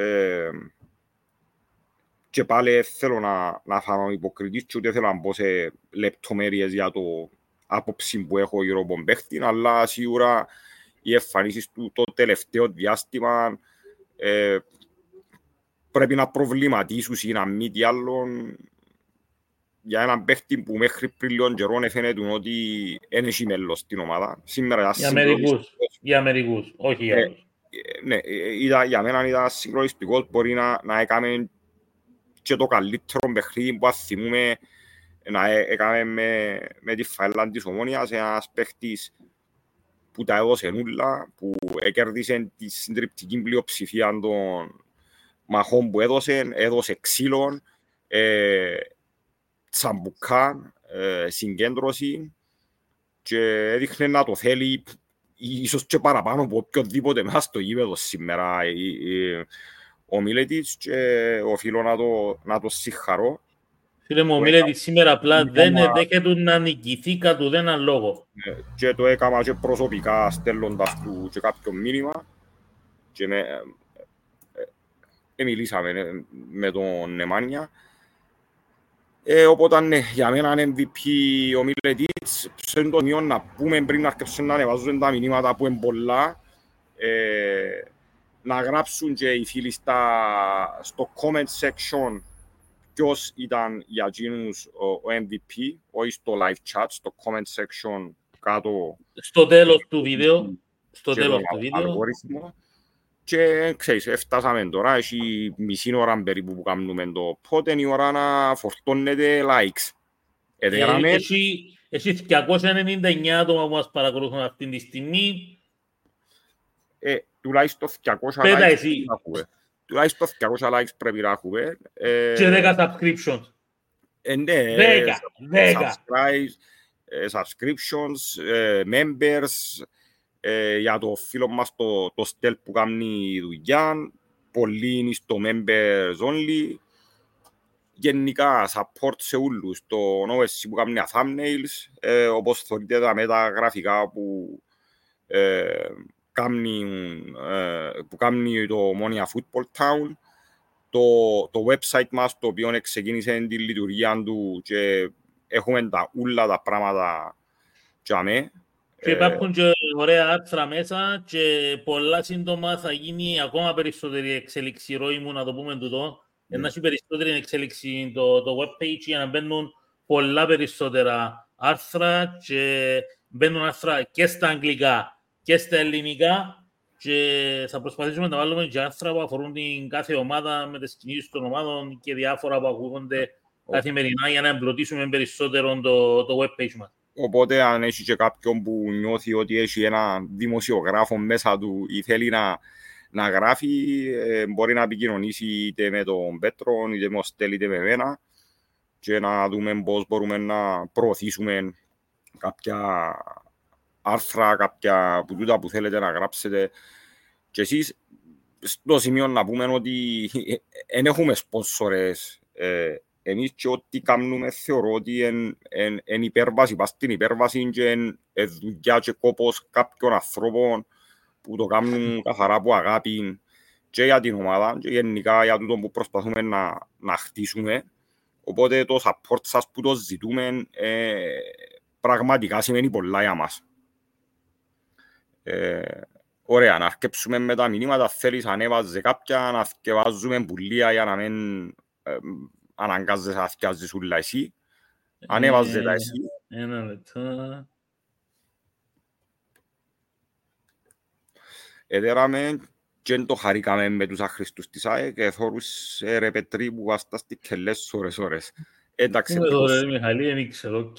και πάλι θέλω να φάμε υποκριτής και ούτε θέλω να μπω σε λεπτομέρειες για το άποψη που έχω γύρω από τον παίχτη, αλλά σίγουρα οι εμφανίσεις του το τελευταίο διάστημα πρέπει να προβληματίσουν ή να μην τι άλλον για έναν παίχτη που μέχρι πριν λίγων καιρών έφαινε ότι δεν έχει μέλος στην ομάδα. Σήμερα
για μερικούς, όχι για άλλους.
Ναι, για μένα ήταν συγκλονιστικός, μπορεί να έκαμε και το καλύτερο παιχνίδι που θυμούμε να έκαμε με τη φαέλα της Ομόνοιας, ένας παίχτης που τα έδωσε νουλά, που έκερδισε τη συντριπτική πλειοψηφία των μαχών που έδωσε ξύλων, τσαμπουκά, συγκέντρωση και έδειχνε να το θέλει ίσως και παραπάνω από οποιοδήποτε μέσα στο γήπεδο σήμερα ο Μιλετίτς και οφείλω να το συγχαρώ.
Φίλε μου, ο Μιλετίτς σήμερα απλά δεν δέχεται να νικηθεί κατ' ουδέναν λόγο.
Και το έκανα και προσωπικά στέλνοντας του και κάποιο μήνυμα και μιλήσαμε με τον Νεμάνια. Οπότε ναι, για μένα είναι MVP ο Μιλετίτς. Σε το μειόν να πούμε πριν να αρκεψουν να ανεβάζουν τα μηνύματα που είναι πολλά. Να γράψουν και οι φίλοι στο comment section ποιος ήταν για εκείνους ο MVP, όχι στο live chat, στο comment section κάτω.
Στο τέλος του βίντεο. Στο τέλος του βίντεο.
Αλγόριθμο. Και ξέρεις, φτάσαμε τώρα, έχει μισή ώρα περίπου που κάνουμε το πότε είναι η ώρα να φορτώνετε likes.
Έχει 299 άτομα που μας παρακολουθούν αυτή τη στιγμή.
Τουλάχιστον 200 likes έχουμε. Τουλάχιστον 200 likes πρέπει να έχουμε.
Και 10 subscriptions.
Ναι,
10.
Subscriptions, members, για το φίλο μας το Στέλ που κάνει δουλειά, πολλοί είναι στο members only. Γενικά support σε όλους, το OSC που κάνει thumbnails, όπως θεωρείτε τα γραφικά που κάνει το Ομόνοια Football Town, το website μας το οποίο ξεκίνησε τη λειτουργία του και έχουμε όλα τα πράγματα για μέ.
Και υπάρχουν και ωραία άρθρα μέσα και πολλά σύντομα θα γίνει ακόμα περισσότερη εξέλιξη ροή μου, να το πούμε τούτο. Να έχει περισσότερη εξέλιξη το webpage για να μπαίνουν πολλά περισσότερα άρθρα και μπαίνουν άρθρα και στα αγγλικά και στα ελληνικά και θα προσπαθήσουμε να βάλουμε και άρθρα που αφορούν την κάθε ομάδα με τις κινήσεις των ομάδων και διάφορα που ακούγονται καθημερινά για να εμπλουτίσουμε περισσότερο το webpage μας.
Οπότε αν έχει και κάποιον που νιώθει ότι έχει ένα δημοσιογράφο μέσα του ή θέλει να γράφει, μπορεί να επικοινωνήσει είτε με τον Πέτρο, είτε με ο Στέλ, είτε με εμένα και να δούμε πώς μπορούμε να προωθήσουμε κάποια άρθρα, κάποια που τούτα που θέλετε να γράψετε. Και εσείς στο σημείο να πούμε ότι δεν έχουμε σπόνσορες. Εμείς και ό,τι κάνουμε θεωρώ ότι είναι υπέρβαση, πας στην υπέρβαση και είναι δουλειά και κόπος κάποιων ανθρώπων που το κάνουν καθαρά από αγάπη και για την ομάδα και γενικά για τούτο που προσπαθούμε να χτίσουμε. Οπότε το support σας που το ζητούμε πραγματικά σημαίνει πολλά για μας. Ωραία, να αρκέψουμε με τα μηνύματα. Θέλεις ανέβαζε κάποια, να θυκευάζουμε πουλία για να μην αναγκάζεσαι να θυκιάζεις ούλα εσύ. Ανέβαζε τα εσύ.
Ένα λεπτό.
έδεραμε και το χαρήκαμε με τους αχρηστούς της ΑΕΚ και θωρούσε ρε Πετρί που βάσταστηκε λες ώρες. Εντάξει,
Είμαι εδώ ρε Μιχαλή, δεν ξέρω, οκ.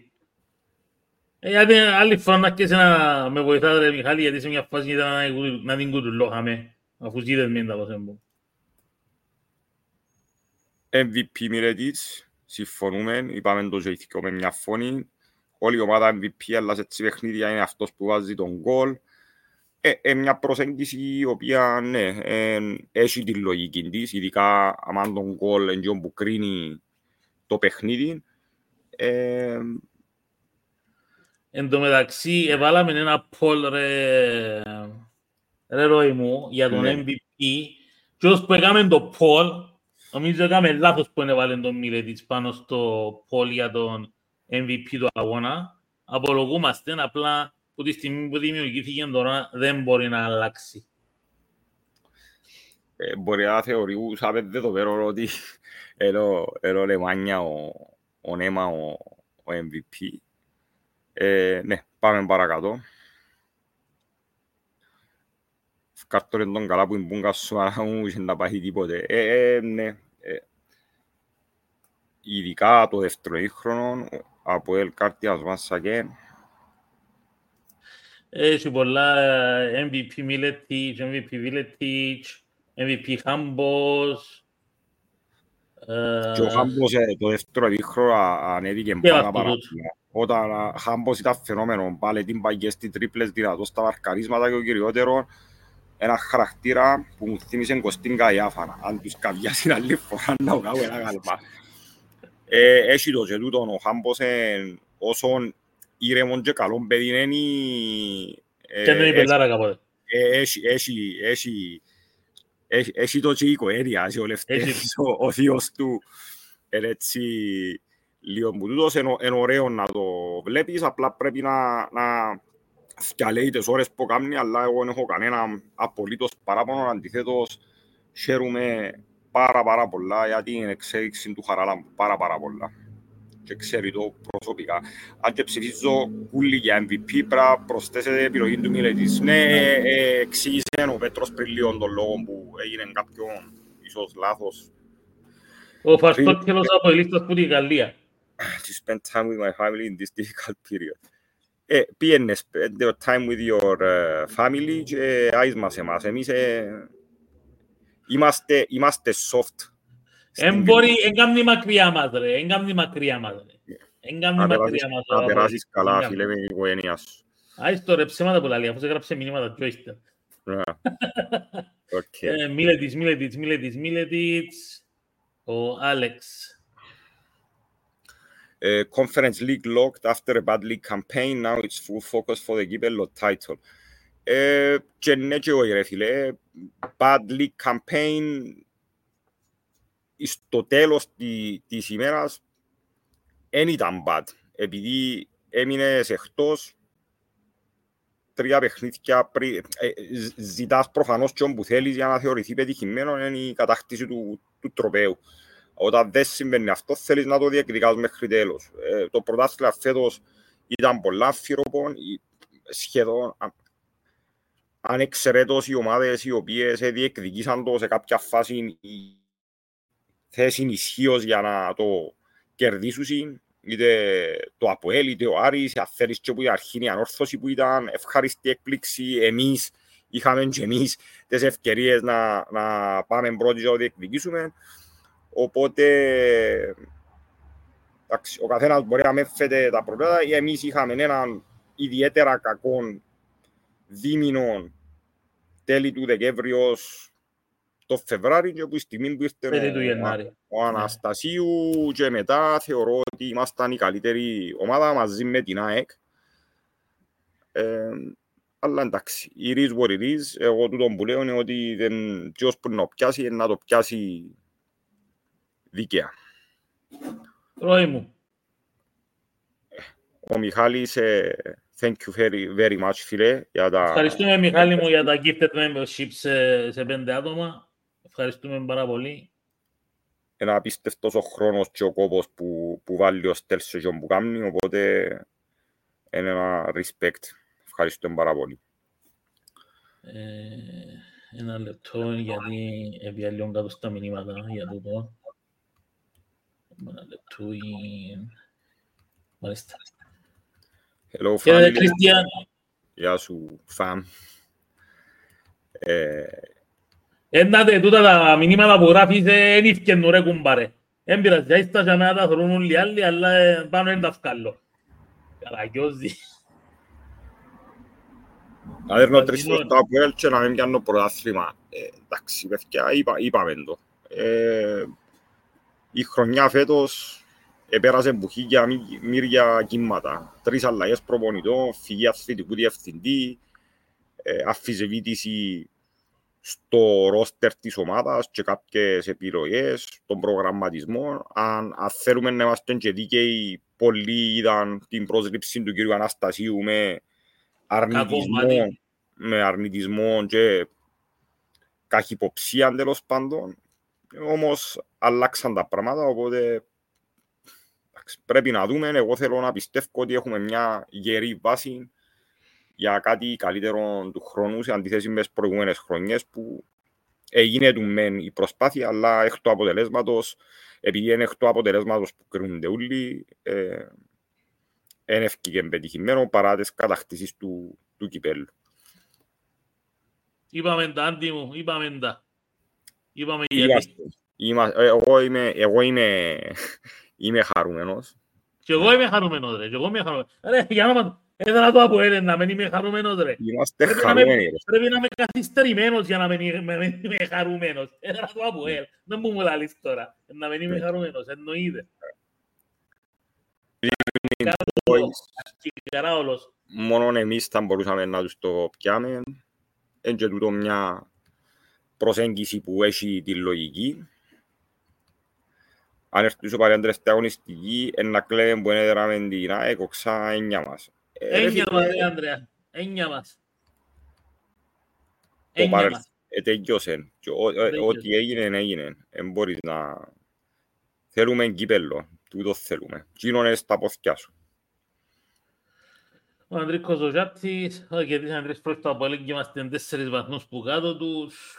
Γιατί άλλη φορά να έρχεσαι να με βοηθάς ρε Μιχάλη, γιατί σε μια φάση ήταν να την κουτουλώχαμε, αφού ζήτες μην τα δώσem.
MVP Μιλετής, συμφωνούμε, είπαμε το ζωηθικό με μια φωνή. Όλη η ομάδα MVP, αλλά σε έτσι παιχνίδια είναι αυτός που βάζει τον γκολ. Μια προσέγγιση η οποία ναι, έχει τη λογική της, ειδικά αν τον γκολ εντός που κρίνει το παιχνίδι.
Εν τω μεταξύ, εβάλαμε ένα poll ρε Ρόι μου για τον MVP και ως που έκαμε το poll, νομίζω έκαμε λάθος που έβαλε τον Μιλετής πάνω στο poll για τον MVP του αγώνα. Απολογούμαστε, απλά που τη στιγμή που δημιουργήθηκε τώρα δεν μπορεί να αλλάξει.
Μπορεί να θεωρούσαμε δεδομένο ότι ενώ Λεμάνια ο Νέμα ο MVP. Ναι, πάμε παρακάτω. Κάρτορεν τον καλά που μπουν κασσουάρα μου και να πάει τίποτε. Ναι. Ειδικά το δεύτερο ήμιχρονο από El Κάρτιας Μασσακέ.
Έχει πολλά MVP Μιλετής, MVP Βιλετής, MVP Χάμπος.
Και ο Χάμπος το δεύτερο ήμιχρονο ανέβηκε πάνω παραπάνω. Όταν ο Χάμπος ήταν φαινόμενο, πάλι την παγιές στις τρίπλες δυνατός στα βαρκαρίσματα και ο κυριότερο ένα χαρακτήρα που μου θύμισε Κωστίν Καϊάφανα. Αν τους καβιάσει άλλη φορά να βγάλω ένα γάλμα. Έχει το και τούτον ο Χάμπος όσον ήρεμον και καλόν παιδί είναι.
Και δεν είπε λάρα κάποτε.
Έχει το και η οικοέρεια, ο Λευτέρης, ο θείος του. Έτσι, λίγο που τούτος είναι ωραίο να το βλέπεις, απλά πρέπει να φτιαλέει τις ώρες που κάνει, αλλά εγώ δεν έχω κανένα απολύτως παράπονο, αντιθέτως χαίρομαι πάρα πολλά για την εξέλιξη του Χαράλαμπου, πάρα πολλά. Και ξέρει το προσωπικά. Αν και ψηφίζω κούλι για MVP, πρέπει προσθέσετε επιλογή του Μιλετής. Ναι, εξήγησε ο Πέτρος πριν λίγο τον λόγο που έγινε κάποιον ίσως λάθος.
Ο Φαστόκελος από η λίστα που τη Γαλλία.
To spend time with my family in this difficult period. Πήγαινε, spend your time with your family και άις μας εμάς. Εμείς είμαστε soft.
Εγκάμνει μακριά μας ρε, εγκάμνει μακριά μας ρε.
Να περάσεις καλά φίλε με την οικογένεια σου.
Άις το ρε ψέματα που λέει, αφού έγραψε μηνύματα πιο ύστερα. Μιλετής, ο Άλεξ.
Conference League locked after a bad league campaign. Now it's full focus for the Gibello title. Και ναι και όχι ρε φίλε, bad league campaign στο τέλος της ημέρας δεν ήταν bad, επειδή έμεινες εκτός 3 παιχνίδια πριν. Ζητάς προφανώς και όπου θέλεις για να θεωρηθεί πετυχημένο είναι η κατάκτηση του τροπαίου. Όταν δεν συμβαίνει αυτό, θέλεις να το διεκδικάς μέχρι τέλος. Το πρωτάθλημα φέτος ήταν πολλά αμφίροπον, σχεδόν ανεξαιρέτως οι ομάδες οι οποίες διεκδικήσαν το σε κάποια φάση θέση ισχύως για να το κερδίσουν, είτε το ΑΠΟΕΛ είτε ο Άρης, αν θέλεις και που η αρχή η ανόρθωση που ήταν ευχάριστη έκπληξη. Εμείς είχαμε και εμείς τις ευκαιρίες να πάμε πρώτοι και να το διεκδικήσουμε. Οπότε ο καθένας μπορεί να μέφεται τα προβλήματα. Εμείς είχαμε έναν ιδιαίτερα κακό δίμηνο τέλη του Δεκέμβριο το Φεβράρι και που η στιγμή που ήρθε ο Αναστασίου και μετά θεωρώ ότι ήμασταν η καλύτερη ομάδα μαζί με την ΑΕΚ. Αλλά εντάξει, it is what it is. Εγώ τούτο που λέω είναι ότι ποιος που να πιάσει να το πιάσει δίκαια.
Ρόι μου.
Ο Μιχάλης, thank you very much, φίλε.
Ευχαριστούμε, Μιχάλη μου, για τα gifted membership σε 5 άτομα. Ευχαριστούμε πάρα πολύ.
Ένα απίστευτος ο χρόνος και ο κόπος που βάλει ο Στέλσιο που κάνει, οπότε είναι ένα respect. Ευχαριστούμε πάρα πολύ.
Ένα λεπτό, γιατί έπια λίγο κάτω στα μηνύματα για τούτο. Ένα λεπτό, μάλιστα.
Hello,
Χαίρετε,
family.
Κριστιαν.
Γεια σου, fam.
Ένατε, τούτα τα μηνύματα που γράφεις δεν ήφκαινουν ρε κουμπάρε. Εν πειράζει, άιστα για μένα τα θέλουν όλοι οι άλλοι, αλλά πάνω είναι τα βγάλω. Καραγιώζει.
Να δέρνω 3 φορτά από ελ και να μην πιάνω πρωτάθλημα. Εντάξει, παιδιά, είπαμε το. Η χρονιά φέτος επέρασε μπουχή μύρια κύματα. 3 αλλαγές προπονητών, φυγή αθλητικού διευθυντή, αμφισβήτηση στο ρόστερ της ομάδας και κάποιες επιλογές, τον προγραμματισμό. Αν θέλουμε να είμαστε και δίκαιοι, πολλοί είδαν την πρόσληψη του κ. Αναστασίου με αρνητισμό και καχυποψία τέλος πάντων. Όμως αλλάξαν τα πράγματα, οπότε πρέπει να δούμε. Εγώ θέλω να πιστεύω ότι έχουμε μια γερή βάση για κάτι καλύτερο του χρόνου, σε αντίθεση με τις προηγούμενες χρονιές που έγινε του μεν η προσπάθεια, αλλά εκ του αποτελέσματος, επειδή είναι εκ του αποτελέσματος που κρίνονται όλοι, είναι ευκαιρία πετυχημένο παρά τις κατακτήσεις του κυπέλλου.
Είπαμε τα, Άντι μου, είπαμε τα. Είπαμε γιατί.
Εγώ είμαι χαρούμενος.
Και εγώ είμαι χαρούμενος ρε, και εγώ είμαι χαρούμενος. Ρε, για όνομα, έδερα το από έλεν να μην είμαι χαρούμενος ρε.
Είμαστε χαρούμενοι.
Πρέπει να είμαι καθυστερημένος για να μην είμαι χαρούμενος. Έδερα το από έλ. Δεν μου λαλείς τώρα. Να μην είμαι χαρούμενος, εννοείται.
Μόνο εμείς θα μπορούσαμε να τους το πιάμε. Είναι και τούτο μια προσέγγιση που έχει τη λογική. Αν έρθουν πάλι τελευταία αγωνιστική, να κλαίμε που έδεραμε την ΑΕΚ, οξά έννοια μας.
Έννοια μας, ρε Ανδρέα. Έννοια μας.
Έννοια μας. Τελειώσεν. Ό,τι έγινε. Εν μπορείς να... Θέλουμε κύπελλο. Τούτο θέλουμε. Γίνονται στα πόθηκια σου.
Ο Ανδρίκος ο Ζάπτης, κερδίσαν 3 πρώτα από έλεγχη και είμαστε 4 βαθμούς που κάτω τους.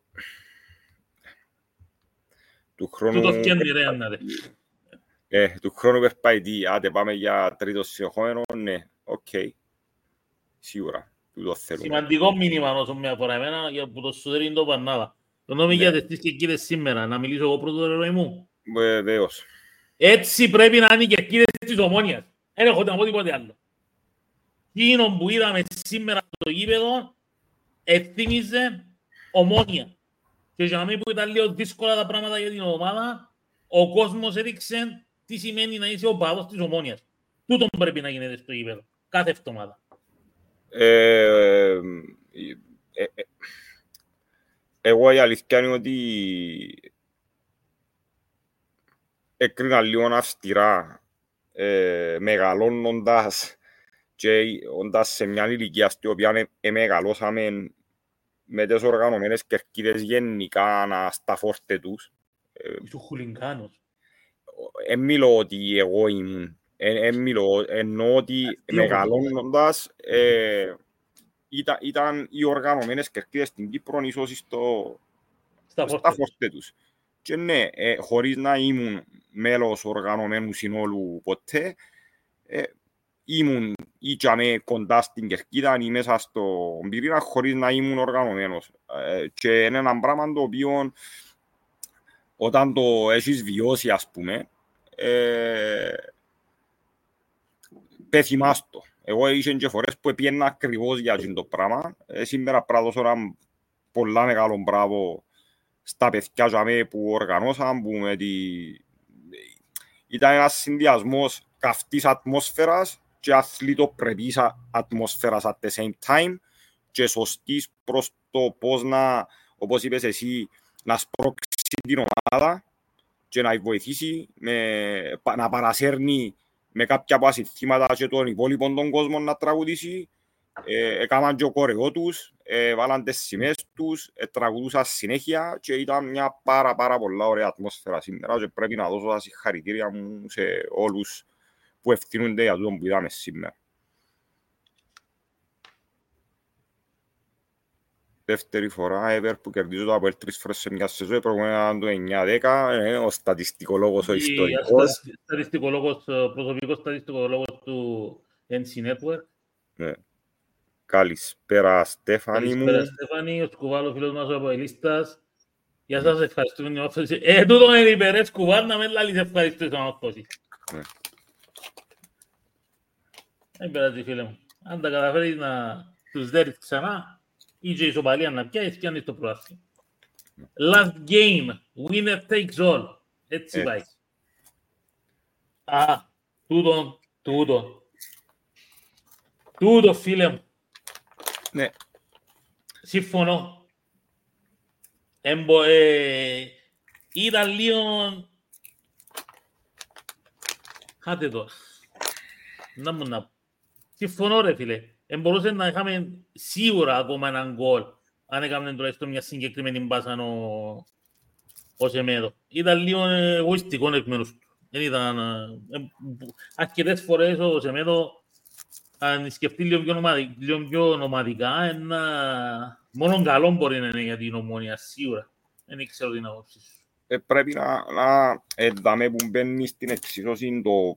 Τούτο φτιάχνει ρε Αννάτε.
Του χρόνου περπάει τι, άτε πάμε για τρίτο συνεχόμενο, ναι, οκ. Σίγουρα, τούτο θέλουμε.
Σημαντικό μήνυμα όσο με αφορά εμένα, για που το σωτήρι είναι το Παννάδα. Το νόμι για τεστής και κοίτες σήμερα, να μιλήσω εγώ πρώτο ρολόι μου.
Βεβαίως.
Έτσι πρέπει να είναι και κοίτες της Ομόνιας. Δεν έχω να πω τίποτε άλλο. Εκείνο που είδαμε σήμερα στο γήπεδο, ευθύμιζε Ομόνια. Και για να μην που ήταν λίγο δύσκολα τα πράγματα για την ομάδα, ο κόσμος έδειξε τι σημαίνει να είσαι ο παδός της Ομόνιας. Τούτον πρέπει να γίνεται στο γήπεδο, κάθε εβδομάδα.
Εγώ η αλήθεια είναι ότι έκρινα λίγο αυστηρά, μεγαλώνοντας και όντας σε μια ηλικία στην οποία μεγαλώσαμε με τις οργανωμένες κερκίδες γενικά στα φόρτε τους.
Είσαι ο χουλιγκάνος.
Εν μιλώ ότι εγώ ήμουν. Εννοώ ότι μεγαλώνοντας ήταν οι οργανωμένες κερκίδες στην Κύπρο ίσως στα φόρτε τους. Και ναι, χωρίς να ήμουν μέλος οργανωμένου συνόλου ποτέ, ήμουν ή κοντά στην κερκίδα ή μέσα στο πυρήνα χωρίς να ήμουν οργανωμένος. Και είναι ένα πράγμα το οποίο όταν το έχεις βιώσει, ας πούμε, πέθυμάς το. Εγώ είχαν και φορές που πήγαινα ακριβώς για αυτό το πράγμα. Σήμερα πρέπει να δώσω ένα πολλά μεγάλο μπράβο στα παιδιά που οργανώσαν, που ήταν ένας συνδυασμός καυτής ατμόσφαιρας και αθλητοπρεπής ατμόσφαιρας at the same time και σωστής προς το πώς να, όπως είπες εσύ, να σπρώξει την ομάδα και να βοηθήσει να παρασέρνει με κάποια από ασυνθήματα και τον υπόλοιπο τον κόσμο να τραγουδήσει. Έκαναν και ο κορεό τους, βάλαν τις σημαίες τους, τραγουδούσαν συνέχεια και ήταν μια πάρα πολλά ωραία ατμόσφαιρα σήμερα και πρέπει να δώσω τα συγχαρητήρια μου σε όλους που ευθύνονται για τούτο που είδαμε σήμερα. δεύτερη φορά ever που κερδίζω το Αποέλ 3 φορές σε μια σεζόν, προηγούμενα το 9-10, ο στατιστικολόγος, ο ιστορικός.
Προσωπικός στατιστικολόγος του NC Network.
Ναι. Καλησπέρα Στέφανη μου.
Καλησπέρα Στέφανη, ο Σκουβάλ, φίλος μας ο Αποελίστας. Γεια σας, ευχαριστούμε την ομόφωση. Τούτο είναι υπερές Σκουβάλ, να με λάλεις ευχαριστώ την ομόφωση. Δεν πειράζει φίλε μου. Αν τα καταφέρεις να τους δέρεις ξανά, ή και η ισοπαλία να πιάσεις και αν είσαι το προάθλημα. Last game, winner takes all. Έτσι πάει. Α, τούτο φίλε μου.
Ναι.
Συμφωνώ. Ήταν λίγο... Χάτε τώρα. Να μου να πω. Συμφωνώ ρε φίλε. Μπορούσε να είχαμε σίγουρα ακόμα έναν γκολ αν έκαμε τουλάχιστον μια συγκεκριμένη μπάσα ο Σεμέδο. Ήταν λίγο εγωιστικό εκ μέρους του. Δεν ήταν... Αρκετές φορές ο Σεμέδο αν σκεφτεί λίγο πιο νομαδικά μόνο καλό μπορεί να είναι για την Ομόνια σίγουρα. Δεν ξέρω την άποψη σου.
Πρέπει να δάμε που μπαίνει στην εξίσωση το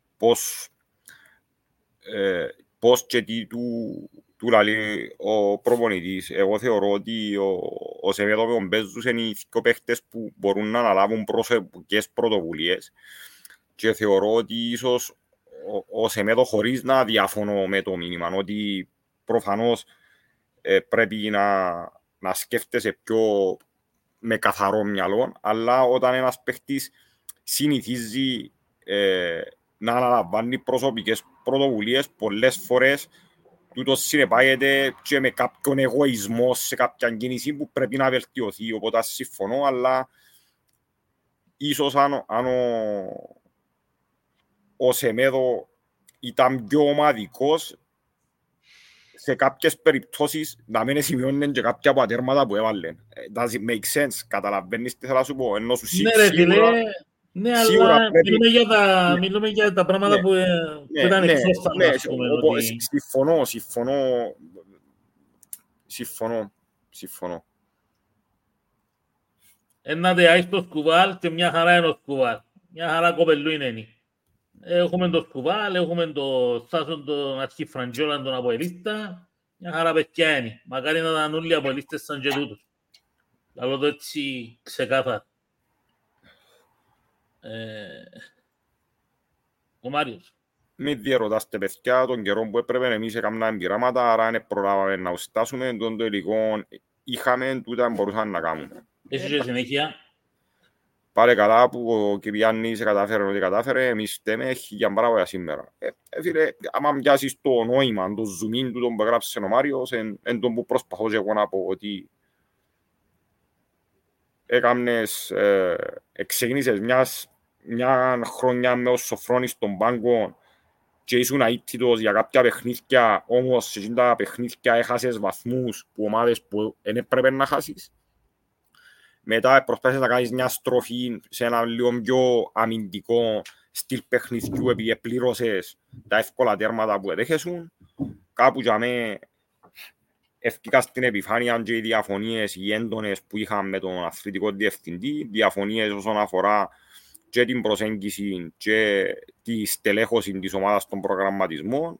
πώς και τι του λαλεί ο προπονητής. Εγώ θεωρώ ότι ο Σεμέδο με τον Μπέζους είναι οι δύο παίχτες που μπορούν να αναλάβουν προσωπικές πρωτοβουλίες και θεωρώ ότι ίσως ο Σεμέδο, χωρίς να διαφωνώ με το μήνυμα, ότι προφανώς πρέπει να σκέφτεσαι πιο με καθαρό μυαλό, αλλά όταν ένας παίχτης συνηθίζει να αναλαμβάνει προσωπικές πρωτοβουλίες, πολλές φορές τούτο συνεπάγεται και με κάποιον εγωισμό σε κάποια κίνηση που πρέπει να βελτιωθεί, οπότε συμφωνώ, αλλά ίσως αν ο Σεμέδο ήταν πιο ομαδικός, σε κάποιες περιπτώσεις να μην σημειώνουν και κάποια πατέρματα που έβαλαν. Does it make sense? Καταλαβαίνεις τι θέλω να σου πω? Ενώ σου
σίγουρα... Ναι, αλλά μιλούμε για τα πράγματα που ήταν εξώφθανα.
Συμφωνώ.
Ένα δεάεις το Σκουβάλ και μια χαρά είναι ο Σκουβάλ. Μια χαρά κοπελού είναι. Έχουμε το Σκουβάλ, έχουμε το Στάσον, τον αρχή Φραντζόλαν, τον Αποελίστα. Μια χαρά παιδιά είναι. Μακάρι να ήταν όλοι οι Αποελίστες σαν και τούτους. Λαλώ το έτσι ξεκάθαρα. Ο Μάριος.
Μην διερωτάστε παιδιά, τον καιρό που έπρεπε εμείς έκαναμε πειράματα, άρα δεν προλάβαμε να ουστάσουμε, τον το υλικό είχαμε, τούτα μπορούσαν να κάνουμε.
Εσύ και συνέχεια.
Πάρε καλά που ο Κυριάννης κατάφερε ότι κατάφερε, εμείς φταίμε, για μπράβο για σήμερα. Φίλε, άμα μοιάσεις το νόημα, το zoom-in του τον που έγραψε ο Μάριος, εν τον που προσπαθώ και εγώ να πω ότι ξεκίνησες μια χρονιά με ο Σοφρόνης στον πάγκο και ήσουν αίτητος για κάποια παιχνίδια, όμως σε τα παιχνίδια έχασες βαθμούς που ομάδες που δεν έπρεπε να χάσεις. Μετά προσπάθησες να κάνεις μια στροφή σε ένα λίγο πιο αμυντικό στυλ παιχνιδιού επειδή επλήρωσες τα εύκολα τέρματα που εδέχεσουν. Κάπου για μέ ευκήκα στην επιφάνεια και οι διαφωνίες, οι έντονες που είχαν με τον αθλητικό διευθυντή, διαφωνίες όσον αφορά και την προσέγγιση και τη στελέχωση της ομάδας των προγραμματισμών.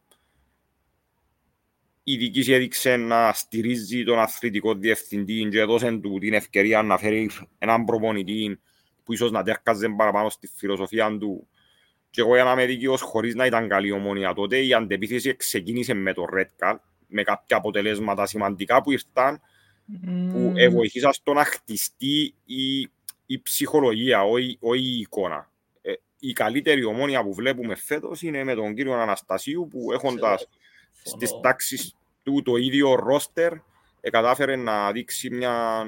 Η διοίκηση έδειξε να στηρίζει τον αθλητικό διευθυντή και έδωσε του την ευκαιρία να φέρει έναν προπονητή που ίσως να τέρκαζε παραπάνω στη φιλοσοφία του. Και εγώ για να είμαι δίκαιος, χωρίς να ήταν καλή Ομόνια τότε, η αντεπίθεση ξεκίνησε με το Red Card, με κάποια αποτελέσματα σημαντικά που ήρθαν, που βοηθήσαν στο να χτιστεί η ψυχολογία, όχι η εικόνα. Η καλύτερη Ομόνια που βλέπουμε φέτος είναι με τον κύριο Αναστασίου, που έχοντας στις τάξεις του το ίδιο ρόστερ κατάφερε να δείξει μια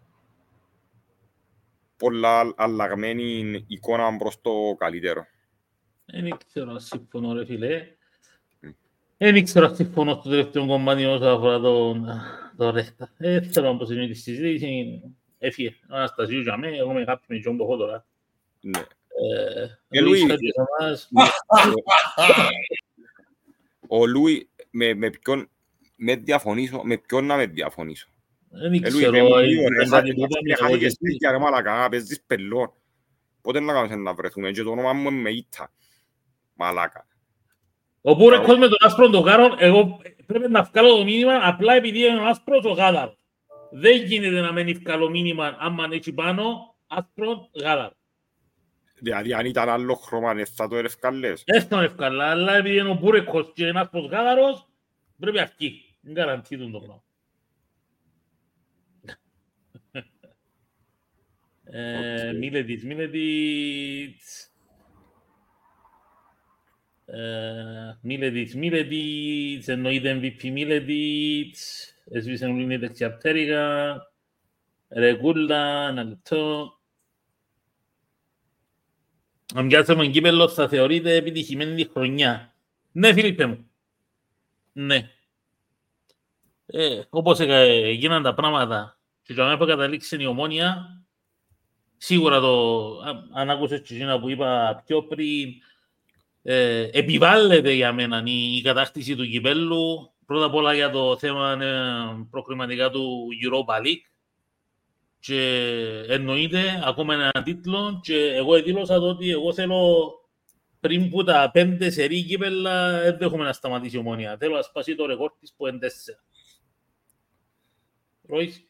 πολλά αλλαγμένη εικόνα προς το καλύτερο.
Δεν ξέρω να συμφωνώ ρε φίλε. Δεν ξέρω να συμφωνώ στο τελευταίο κομμάτι όσον αφορά το ρέχτα. Θέλω να πω σε τη συζήτηση. Έφυγε ο Αναστασίου για μέ, εγώ με κάποιοι με γιον που έχω τώρα.
Ναι. Ο Λούι, με ποιον να με διαφωνήσω.
Δεν ξέρω, ήταν κάτι που είπαμε εγώ και εσύ.
Ρε μαλακά, παίζεις πελών. Πότε να κάνουμε να βρεθούμε και το όνομα μου είναι με ήττα. Μαλάκα.
Ο Πούρεκος με τον άσπρο το γάρο, εγώ πρέπει να βγάλω το μήνυμα απλά επειδή είναι ο άσπρος ο γάδαρος. Δεν γίνεται να μένει βγάλω μήνυμα άμα έχει πάνω άσπρο γάδαρο.
Δηλαδή αν ήταν άλλο χρώμα θα το ευκάλες.
Έστω ευκάλα, αλλά επειδή είναι ο Πούρεκος και είναι άσπρος γάδαρος, πρέπει να βγει. Είναι καραντήτων το πράγμα. Μίλετιτς, εννοείται MVP Μίλετιτς, έσβησαν όλοι είναι δεξιά πτέρυγα, Ρεγούλα, ένα λεπτό. Αν πιάσαμε κύπελλο θα θεωρείται επιτυχημένη τη χρονιά. Ναι, Φίλιππε μου. Ναι. Όπως έγιναν τα πράγματα και για μένα που καταλήξει η Ομόνια, σίγουρα αν άκουσες και εκείνα που είπα πιο πριν, επιβάλλεται για μένα η κατάκτηση του κυπέλλου. Πρώτα απ' όλα για το θέμα προκριματικά του Europa League και εννοείται ακόμα έναν τίτλο και εγώ δήλωσα το ότι εγώ θέλω πριν που τα 5 σερί κύπελλα δεν δέχομαι να σταματήσει η Ομόνια. Θέλω να σπάσει το ρεκόρ της που είναι 4. Ροής.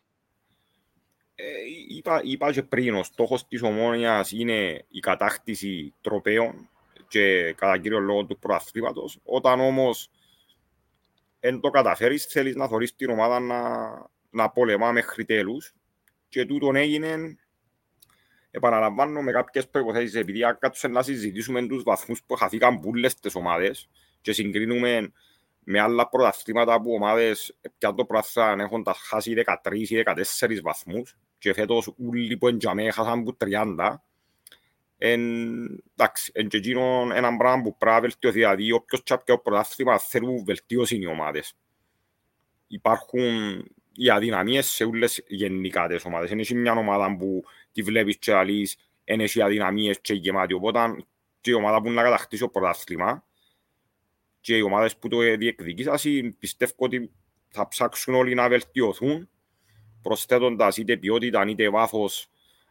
Είπα και πριν, ο στόχος της Ομόνιας είναι η κατάκτηση τροπαίων και κατά κύριο λόγο του πρωταθλήματος. Όταν όμως εν το καταφέρεις, θέλεις να θωρείς την ομάδα να πολεμά μέχρι τέλους και τούτον έγινε, επαναλαμβάνω, με κάποιες προϋποθέσεις, επειδή κάτσουμε να συζητήσουμε τους βαθμούς που χαθήκαν πουλές τις ομάδες και συγκρίνουμε με άλλα πρωταθλήματα που ομάδες πια το πρωταθλήμα έχοντας χάσει 13 ή 14 βαθμούς και φέτος όλοι που εντιαμέ έχασαν από 30. Εντάξει, εν και εκείνον έναν πράγμα που πρέπει να βελτιωθεί, δηλαδή όποιος τσάπια πρωτάθλημα θέλουν βελτίωση οι ομάδες. Υπάρχουν οι αδυναμίες σε όλες γενικά τις ομάδες. Είναι μια ομάδα που τη βλέπεις και αλείς, είναι οι αδυναμίες και γεμάτη. Οπότε και η ομάδα που να κατακτήσει το πρωτάθλημα και οι ομάδες που το διεκδικήσαν πιστεύω ότι θα ψάξουν όλοι να βελτιωθούν προσθέτοντας είτε ποιότητα είτε βάθος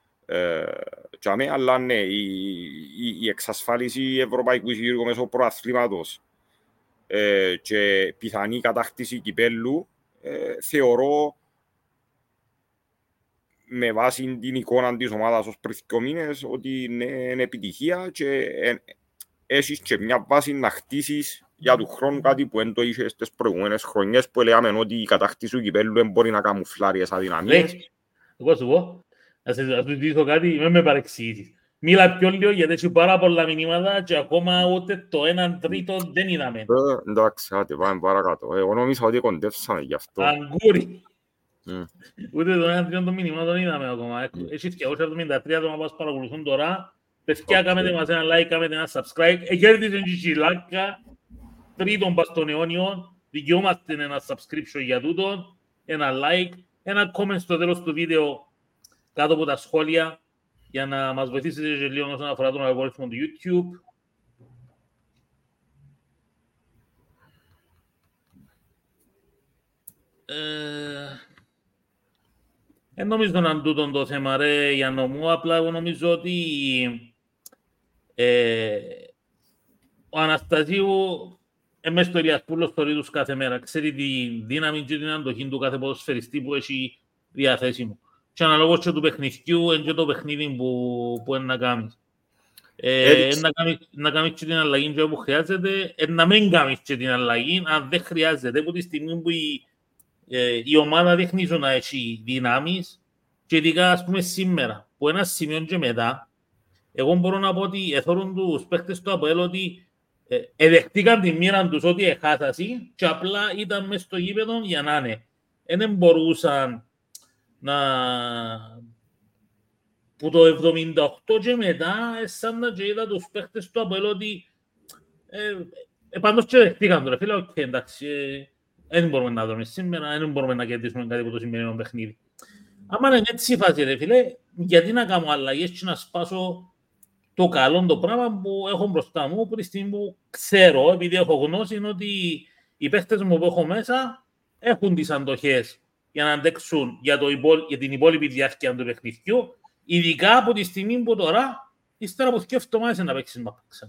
αλλά ναι, η εξασφάλιση ευρωπαϊκού εισιτηρίου μέσω πρωταθλήματος και πιθανή κατάκτηση κυπέλλου θεωρώ με βάση την εικόνα της ομάδας ως πριν 2 μήνες ότι είναι επιτυχία και έχεις και μια βάση να χτίσεις για του χρόνου κάτι που δεν το είχε στις προηγούμενες χρονιές που λέγαμε ότι η κατάκτηση του κυπέλλου δεν μπορεί να καμουφλάρει τις αδυναμίες.
Εγώ σου πω, να σου ζητήσω κάτι, με παρεξηγήσεις. Μίλα πιο λίγο γιατί έχει πάρα πολλά μηνύματα και ακόμα ούτε το 1/3 δεν είδαμε.
Εντάξει, άτε πάμε παρακάτω. Εγώ νόμιζα ότι κοντεύσαμε γι' αυτό.
Αγκούρι. Ούτε το 1/3 των μηνύματων είδαμε ακόμα. Έχει 273 άτομα που παρακολουθούν τώρα. Παιδιά, κάνετε μας ένα like, κάνετε ένα subscribe. Κέρδισε και χιλάκια. Τρίτον πας στον αιώνιο. Δικαιούμαστε ένα subscription για τούτο. Ένα like. Ένα comment στο τέλος του βίντεο κάτω από τα σχόλια για να μας βοηθήσετε και λίγο όσον αφορά τον αλγόριθμο του YouTube. Δεν νομίζω να είναι τούτο το θέμα, ρε Γιάννο μου. Απλά εγώ νομίζω ότι ο Αναστασίου μες στο Ηλιασπούλο στο ρίδους κάθε μέρα. Ξέρει τη δύναμη και την αντοχή του κάθε ποδοσφαιριστή που έχει διαθέσιμο. Και αναλόγως και του παιχνιδιού είναι και το παιχνίδι που είναι να κάνεις. Να κάνεις και την αλλαγή και όπου χρειάζεται, να μην κάνεις και την αλλαγή αν δεν χρειάζεται. Από τη στιγμή που η ομάδα δείχνει να έχει δυνάμεις και ειδικά ας πούμε σήμερα, που ένα σημείο και μετά, εγώ μπορώ να πω ότι εθώρουν τους παίχτες του ΑΠΟΕΛ ότι εδεχτήκαν τη μοίρα τους ότι εχάσασαν και απλά ήταν μες στο γήπεδο για να είναι. Δεν μπορούσαν να... που το 78 και μετά σαν να και είδα τους παίχτες του ΑΠΟΕΛ ότι πάντως και δεχτήκαν τώρα. Φίλε, εντάξει, δεν μπορούμε να δούμε σήμερα, δεν μπορούμε να κερδίσουμε κάτι από το σημερινό παιχνίδι. Άμα είναι έτσι η φάση, ρε φίλε, γιατί να κάνω αλλαγές και να σπάσω το καλό το πράγμα που έχω μπροστά μου, που τη στιγμή που ξέρω, επειδή έχω γνώση, είναι ότι οι παίχτες μου που έχω μέσα έχουν τις αντοχές για να αντέξουν για την υπόλοιπη διάρκεια του παιχνιδιού, ειδικά από τη στιγμή που τώρα, ύστερα από 2 εβδομάδες να παίξεις μάπα ξανά.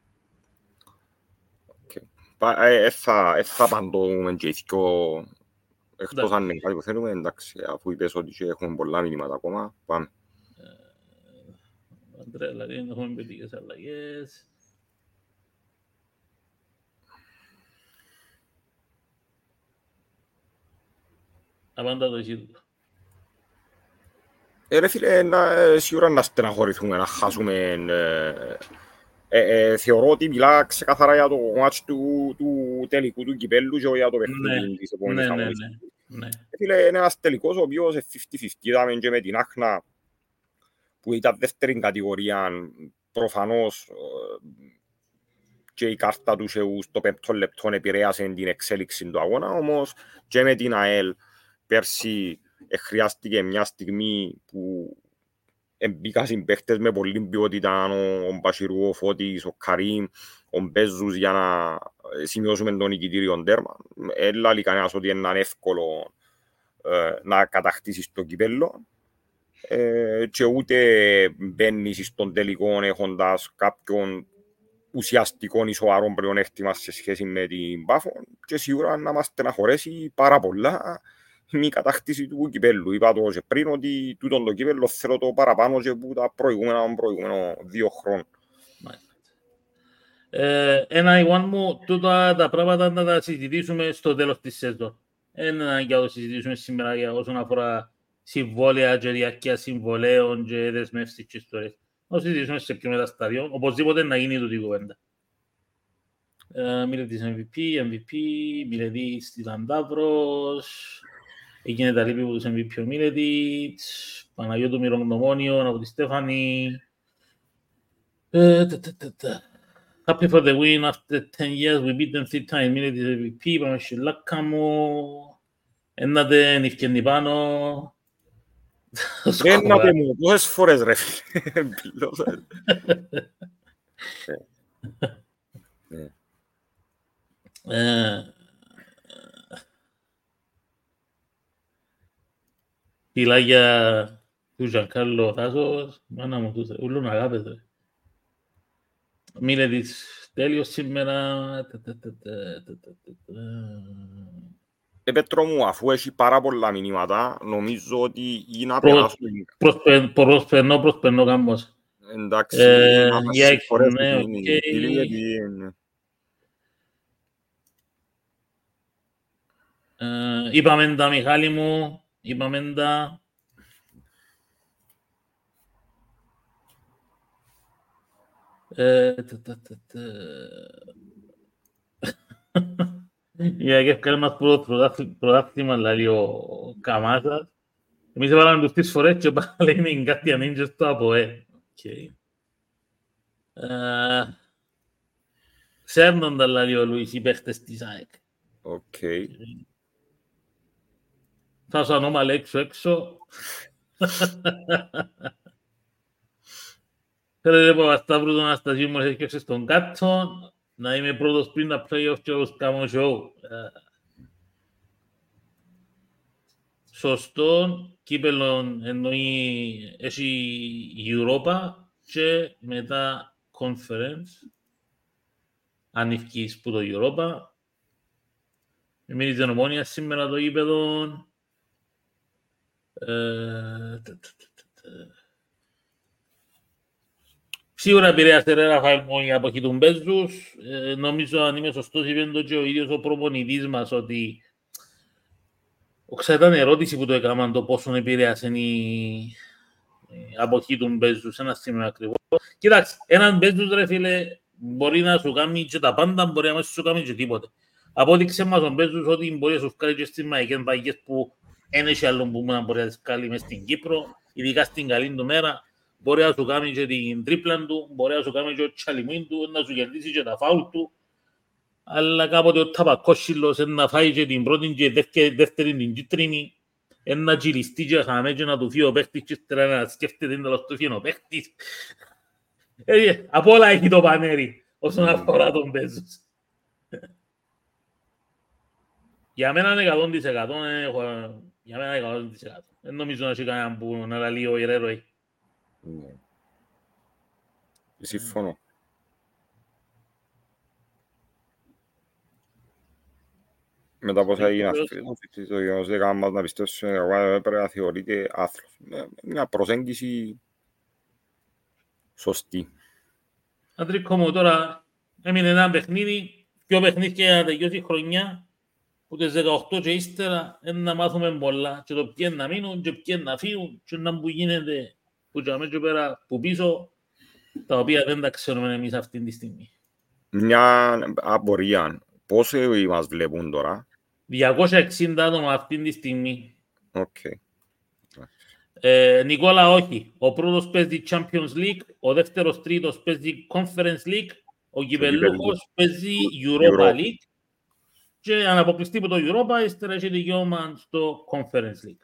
Θα παντώουμε και ηθικό, εκτός αν είναι κάτι που θέλουμε, εντάξει, αφού είπες ότι έχουμε πολλά μηνύματα ακόμα, πάμε.
Αντρέα, έχουμε παιδικές αλλαγές. Απάντα το εσύ του.
Ρε φίλε, σίγουρα να στεναχωρηθούμε, να χάσουμε. Θεωρώ ότι μιλά ξεκαθαρά για το μάτς του τελικού του κυπέλλου και για το παιχνίδι της επόμενης αγωνιστικής. Φίλε, είναι ένας τελικός ο οποίος 50-50, είδαμε και με την Άχνα που ήταν δεύτερη κατηγορία, προφανώς και η κάρτα του Σεού στο 5ο λεπτό επηρέασε την εξέλιξη του αγώνα, όμως και με την ΑΕΛ πέρσι χρειάστηκε μια στιγμή που μπήκαν συμπαίχτες με πολλή ποιότητα, ο Μπασιρού, ο Φώτης, ο Καρίμ, ο Μπέζους για να σημειώσουμε τον νικητήριο τέρμα. Έλα λέει κανένας ότι είναι εύκολο να κατακτήσεις το κυπέλλο και ούτε μπαίνεις στον τελικό έχοντας κάποιον ουσιαστικό ή σοβαρό πλεονέκτημα σε σχέση με την Πάφο και σίγουρα να μας στεναχωρέσει πάρα πολλά η κατάκτηση του κυπέλλου. Είπα το και πριν ότι τούτον το κυπέλλο θέλω το παραπάνω και από τα προηγούμενο 2 χρόνια.
Ένα Ιωάνν μου, τούτα τα πράγματα να τα συζητήσουμε στο τέλος της σεζόν. Ένα για να το συζητήσουμε σήμερα για όσον αφορά συμβόλαια και διάρκεια συμβολέων και δεσμεύσεις και ιστορίες. Να το συζητήσουμε σε πιο μεταστάδιο. Οπωσδήποτε να γίνει τούτη η κουβέντα. Μιλετής MVP, Μιλετής Τιταντάβρος. Έγινε τα λύπη από τους MVP ο Μιλετής. Παναγιώτου Μυρογνωμόνιο από τη Στέφανη. Happy for the win after 10 years. We beat them 3 times. Μιλετής MVP. Πάμε στη λάκα μου. Ένατε νυφκένει πάνω.
Ένατε μου, πόσες φορές ρε φίλε.
Φιλάγια του Γιανκάρλο Θάσος. Μάνα μου τους ούλουν αγάπες ρε. Μιλετής τέλειος σήμερα.
Πέτρο μου, αφού έχει πάρα πολλά μηνύματα, νομίζω ότι είναι να περάσουμε.
Προσπερνώ κάμπος.
Εντάξει, να μας συγχωρέσουν.
Είπαμε τα Μιχάλη μου, είπαμε τα... Για και έφκανε μας πρωτάθλημα, δηλαδή ο Καμάσας. Εμείς έβαλαμε τους 3 φορές και πάλι είναι κάτι ανήντζες το από Σέρνοντα δηλαδή ο Λουίς οι παίχτες της ΑΕΚ. Θα σου ανώμαλε έξω. Θέλετε πω Ασταύρου τον Αστασίου μου έρχεσαι στον κάτω. Να είμαι πρώτος πριν τα play-off και ως κάνω show. Σωστό, κύπελλον εννοεί έχει Europa και μετά Conference. Αν ευκείς που το Europa. Εμείς την Ομόνια σήμερα το γήπεδο. Σίγουρα επηρέασε ρε Ραφαήλ μου η αποχή του Μπέζους. Νομίζω αν είμαι σωστός είπε το και ο ίδιος ο προπονητής μας ότι ήταν ερώτηση που το έκαναν το πόσο επηρέασε η αποχή του Μπέζους ένα σημείο ακριβώς. Κοιτάξτε, έναν Μπέζους ρε φίλε μπορεί να σου κάνει και τα πάντα, μπορεί να σου κάνει και τίποτε. Απόδειξε μας ο Μπέζους ότι μπορεί να σου κάνει και στις μαγικές παγιές που δεν έχει άλλο που μπορεί να τις κάνει μες στην Κύπρο, ειδικά στην καλή του μέρα. Μπορεί να σου κάνει και την τρίπλα του, μπορεί να σου κάνει και το τσαλιμίν του, να σου κερδίσει και τα φάουλ του. Αλλά κάποτε ο Ταπακόσιλος να φάει και την πρώτη και δεύτερη την κίτρινη, να τσιλιστεί και χαμέ και να του φύγει ο παίχτης και ύστερα να σκέφτεται να του φύγει ο παίχτης. Από όλα έχει το πανέρι όσον αφορά τον Μπέζους. Για μένα είναι 100%. Για μένα 100%. Δεν νομίζω να έχει κανέναν που να λαλεί ο Ιρέροη.
Συμφωνώ. Μετά πώς έγινε αυτό, το γεγονός δεν έκανα μας να πιστέψουμε εγώ πρέπει να θεωρείται άθλος. Μια προσέγγιση σωστή.
Αντρίκο μου, τώρα έμεινε ένα παιχνίδι, πιο παιχνίδι και να τελειώσει η χρονιά, που τις 18 και ύστερα να μάθουμε πολλά και το ποιοι να μείνουν και ποιοι να φύγουν και να που γίνεται που και αμέσως πέρα που πίσω, τα οποία δεν τα ξέρουμε εμείς αυτή τη στιγμή.
Μια απορία. Πόσοι μας βλέπουν τώρα?
260 άτομα αυτή τη στιγμή.
Okay.
Νικόλα, όχι. Ο πρώτος παίζει Champions League, ο δεύτερος τρίτος παίζει Conference League, ο κυπελλούχος παίζει Europa League και αν αποκλειστεί από το Europa, ύστερα έχει δικαίωμα στο Conference League.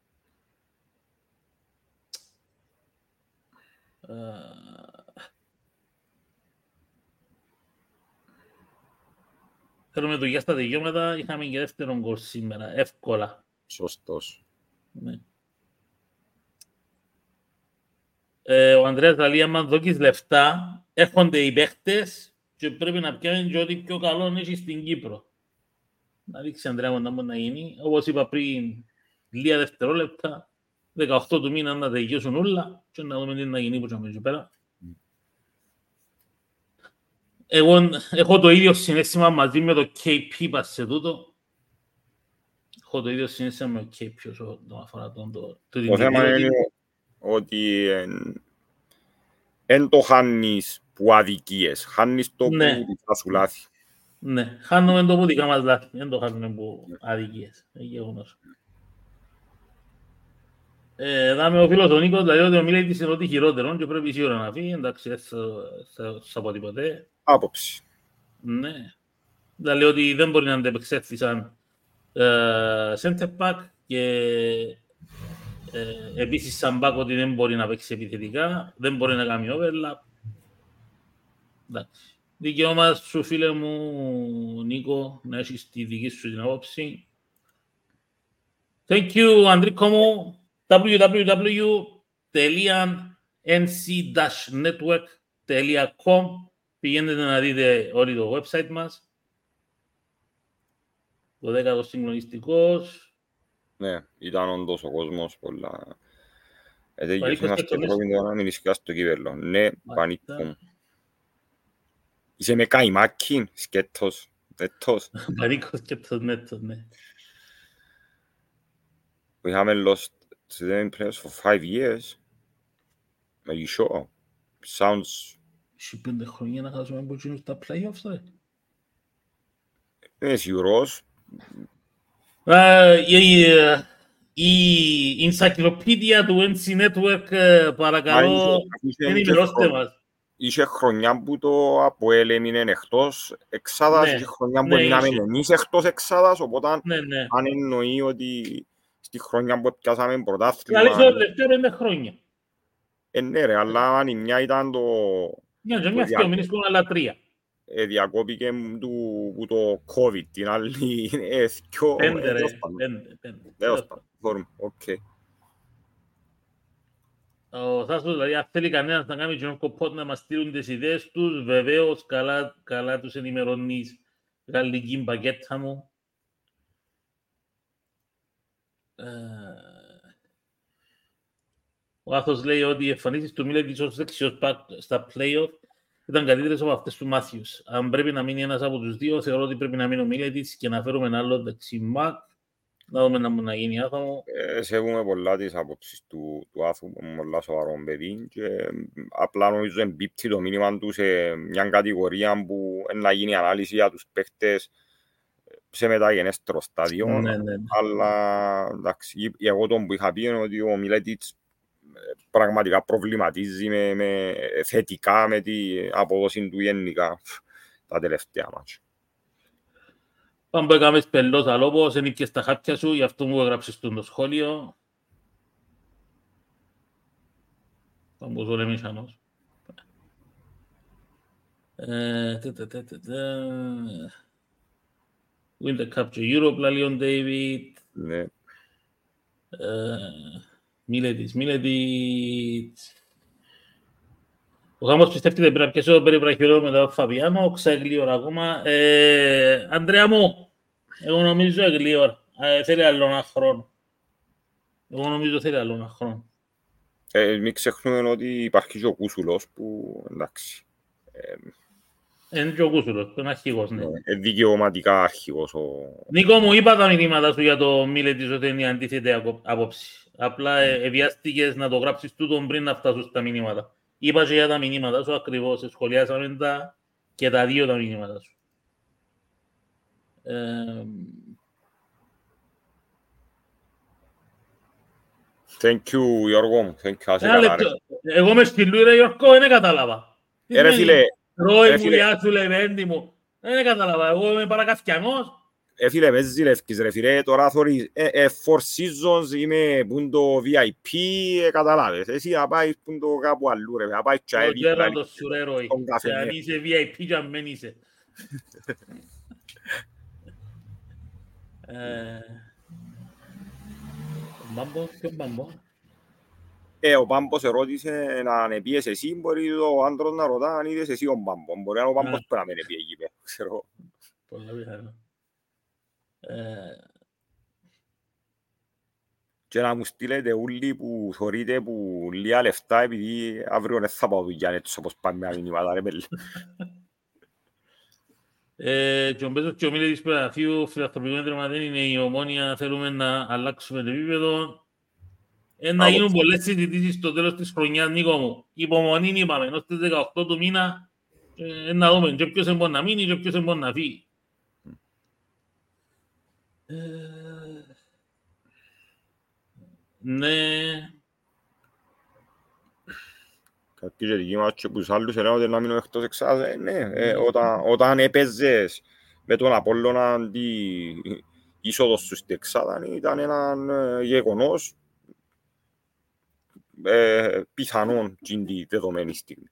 Θέλουμε δουλειά στα δικαιώματα, είχαμε και δεύτερον γκολ σήμερα, εύκολα.
Σωστός.
Ναι. Ο Ανδρέας Λαλή, άμα δώκεις λεφτά, έρχονται οι παίχτες και πρέπει να πιάνουν και ό,τι πιο καλό έχει στην Κύπρο. Να δείξει, Ανδρέα μου, να μπορεί να γίνει. Όπως είπα πριν, λίγα δευτερόλεπτα, 18 του μήνα να τελειώσουν όλα και να δούμε τι να γίνει που θα μείνει πέρα. Εγώ έχω το ίδιο συναίσθημα μαζί με το KP πας σε τούτο. Έχω το ίδιο συναίσθημα με το KP όσο το αφορά
το θέμα είναι ότι εν το χάνεις που αδικίες, χάνεις το
ναι.
που θα σου λάθει.
Ναι, χάνουμε το που δικά μας λάθη, δεν το χάνουμε που αδικίες. Γεγονός. Δάμε ο φίλος ο Νίκος, δηλαδή ότι ο Μιλέτης είναι ό,τι χειρότερο και πρέπει σίγουρα να φύγει, εντάξει, δεν θα πω τίποτε.
Άποψη.
Ναι. Δηλαδή ότι δεν μπορεί να αντεπεξέλθει σαν center back και επίσης σαν back ότι δεν μπορεί να παίξει επιθετικά, δεν μπορεί να κάνει overlap. Εντάξει. Δικαίωμα σου, φίλε μου, Νίκο, να έχεις τη δική σου την άποψη. Thank you, Ανδρίκο μου. www.nc-network.com. Πηγαίνετε να δείτε όλοι το website μας. Το 10ο συγκλονιστικός.
Ναι, ήταν όντως ο κόσμος πολλά. Είμαστε πρόβλημα να μην ισχυά στο κύπελλο. Ναι, πανίκο. Είσαι με καημάκι, σκέτος, νέτος.
Πανίκο, σκέτος, νέτος, ναι.
We haven't lost to the players for 5 years. Are you sure? Sounds...
Σε 5 χρόνια να χάσουμε από εκείνους στα playoffs, ρε.
Είναι σίγουρος.
Η ενσακυλοπαίδεια του NC Network, παρακαλώ, ενημερώστε μας.
Είχε χρονιά που το ΑΠΟΕΛ έμεινε εκτός εξάδας, είχε χρονιά που έμειναμε εμείς εκτός εξάδας, οπότε αν εννοεί ότι στη χρονιά που πιάσαμε πρωτάθλημα...
Καλή στο τελευταίο 5 χρόνια.
Ναι ρε, αλλά αν η μια ήταν το...
Μια δύο μήνες που άλλα 3.
Διακόπηκε που το COVID, την άλλη...
5 ρε, 5.
Οκ.
Ο Θάσος, δηλαδή, αν θέλει κανένας να κάνει κοινό κοπότ να μας στείλουν τις ιδέες τους, βεβαίως καλά τους ενημερώνεις γαλλική μπαγκέτα μου. Ο Άθος λέει ότι οι εμφανίσεις του Μίλετης ως δεξιός στα play-off ήταν καλύτερες από αυτές του Μάθιους. Αν πρέπει να μείνει ένας από τους δύο, θεωρώ ότι πρέπει να μείνει ο Μίλετης και να φέρουμε ένα άλλο δεξιμάκ. Να δούμε να γίνει άθαμο.
Σέβουμε πολλά τις απόψεις του Άθου, πολλά σοβαρό παιδί και απλά νομίζω εμπίπτει το μήνυμα του σε μια κατηγορία που να γίνει ανάλυση για τους παίχτες σε μεταγενέστερο στάδιο.
Ναι.
Αλλά εντάξει, εγώ τον που είχα πει είναι ότι ο Μιλέτιτς πραγματικά προβληματίζει θετικά με την απόδοση του γενικά τα τελευταία μάτια.
Πάμε που έκαμες πελός αλόπος, είναι και στα χάπια σου, γι' αυτό μου έγραψες το σχόλιο. Πάμε που ζω μισανός. Win the Cup to Europe, λέει ο David.
Ναι.
Μίλετιτς. Ο Χάμος πιστεύει ότι πρέπει να πιέσω το περιβραχιόλο μετά τον Φαβιάνο, ξαγλίωρα ακόμα. Ανδρέα μου, εγώ νομίζω εγλίωρα. Θέλει άλλο ένα χρόνο. Εγώ νομίζω θέλει άλλο ένα χρόνο.
Μην ξεχνούμε ότι υπάρχει και ο Κούσουλος που, εντάξει.
Είναι και ο Κούσουλος, είναι αρχηγός, ναι.
Δικαιωματικά αρχηγός.
Νίκο μου, είπα τα μηνύματα σου για το Μίλετιτς ότι είναι η αντίθετη άποψη. Απλά βιάστηκες να το γράψεις τούτον πριν να φτάσουν στα μηνύματα. Είπα και για τα μηνύματα σου ακριβώς, σχολιάσαμε τα και τα δύο τα μηνύματα σου.
Thank you, Γιώργο μου.
Εγώ με στείλου, ρε Γιώργο, δεν κατάλαβα.
Ρε φίλε.
Ρώη μου, γεια σου, λεβέντη μου. Δεν κατάλαβα, εγώ είμαι παρακαθιανός.
Φίλε, με ζηλεύκεις ρε φίλε, τώρα θωρείς, four seasons είμαι που είναι το VIP, καταλάβες. Εσύ θα πάεις που είναι το κάπου αλλού ρε, θα πάεις και αέδι.
Το γέραντο σου ρε Ρώη, και αν είσαι VIP και αν μεν είσαι. Μπάμπο, ποιο Μπάμπο.
Ο Πάμπος ερώτησε να ανεπίες εσύ, μπορεί ο άντρος να ρωτά αν είδες εσύ ο Πάμπο. Μπορεί να ο Πάμπος πρέπει να μην επίε εκεί πέρα, ξέρω.
Πολλά πιθανό.
Και να μου στείλετε όλοι που θωρείτε που λίγα λεφτά επειδή αύριο δεν θα πάω δουλειά έτσι όπως πάμε με μηνύματα ρε πέλε.
Και ο Μπέζος και ο Μίλετιτς Περαφείου φιλανθρωπικό έντρεμα δεν είναι η Ομόνια, θέλουμε να αλλάξουμε το επίπεδο. Να γίνουν πολλές συζητήσεις στο τέλος της χρονιάς, Νίκο μου. Υπομονή είπαμε, ενώ στις 18 του μήνα να δούμε και ποιος μπορεί να μείνει και ποιος μπορεί να φύγει. Ναι.
Κάποιοι και δικοί μας και τους άλλους έλεγαν να μείνω εκτός εξάδες. Ναι, όταν έπαιζες με τον Απόλλωνα αντί είσοδος σου στην εξάδα ήταν ένα γεγονός πιθανόν την δεδομένη στιγμή.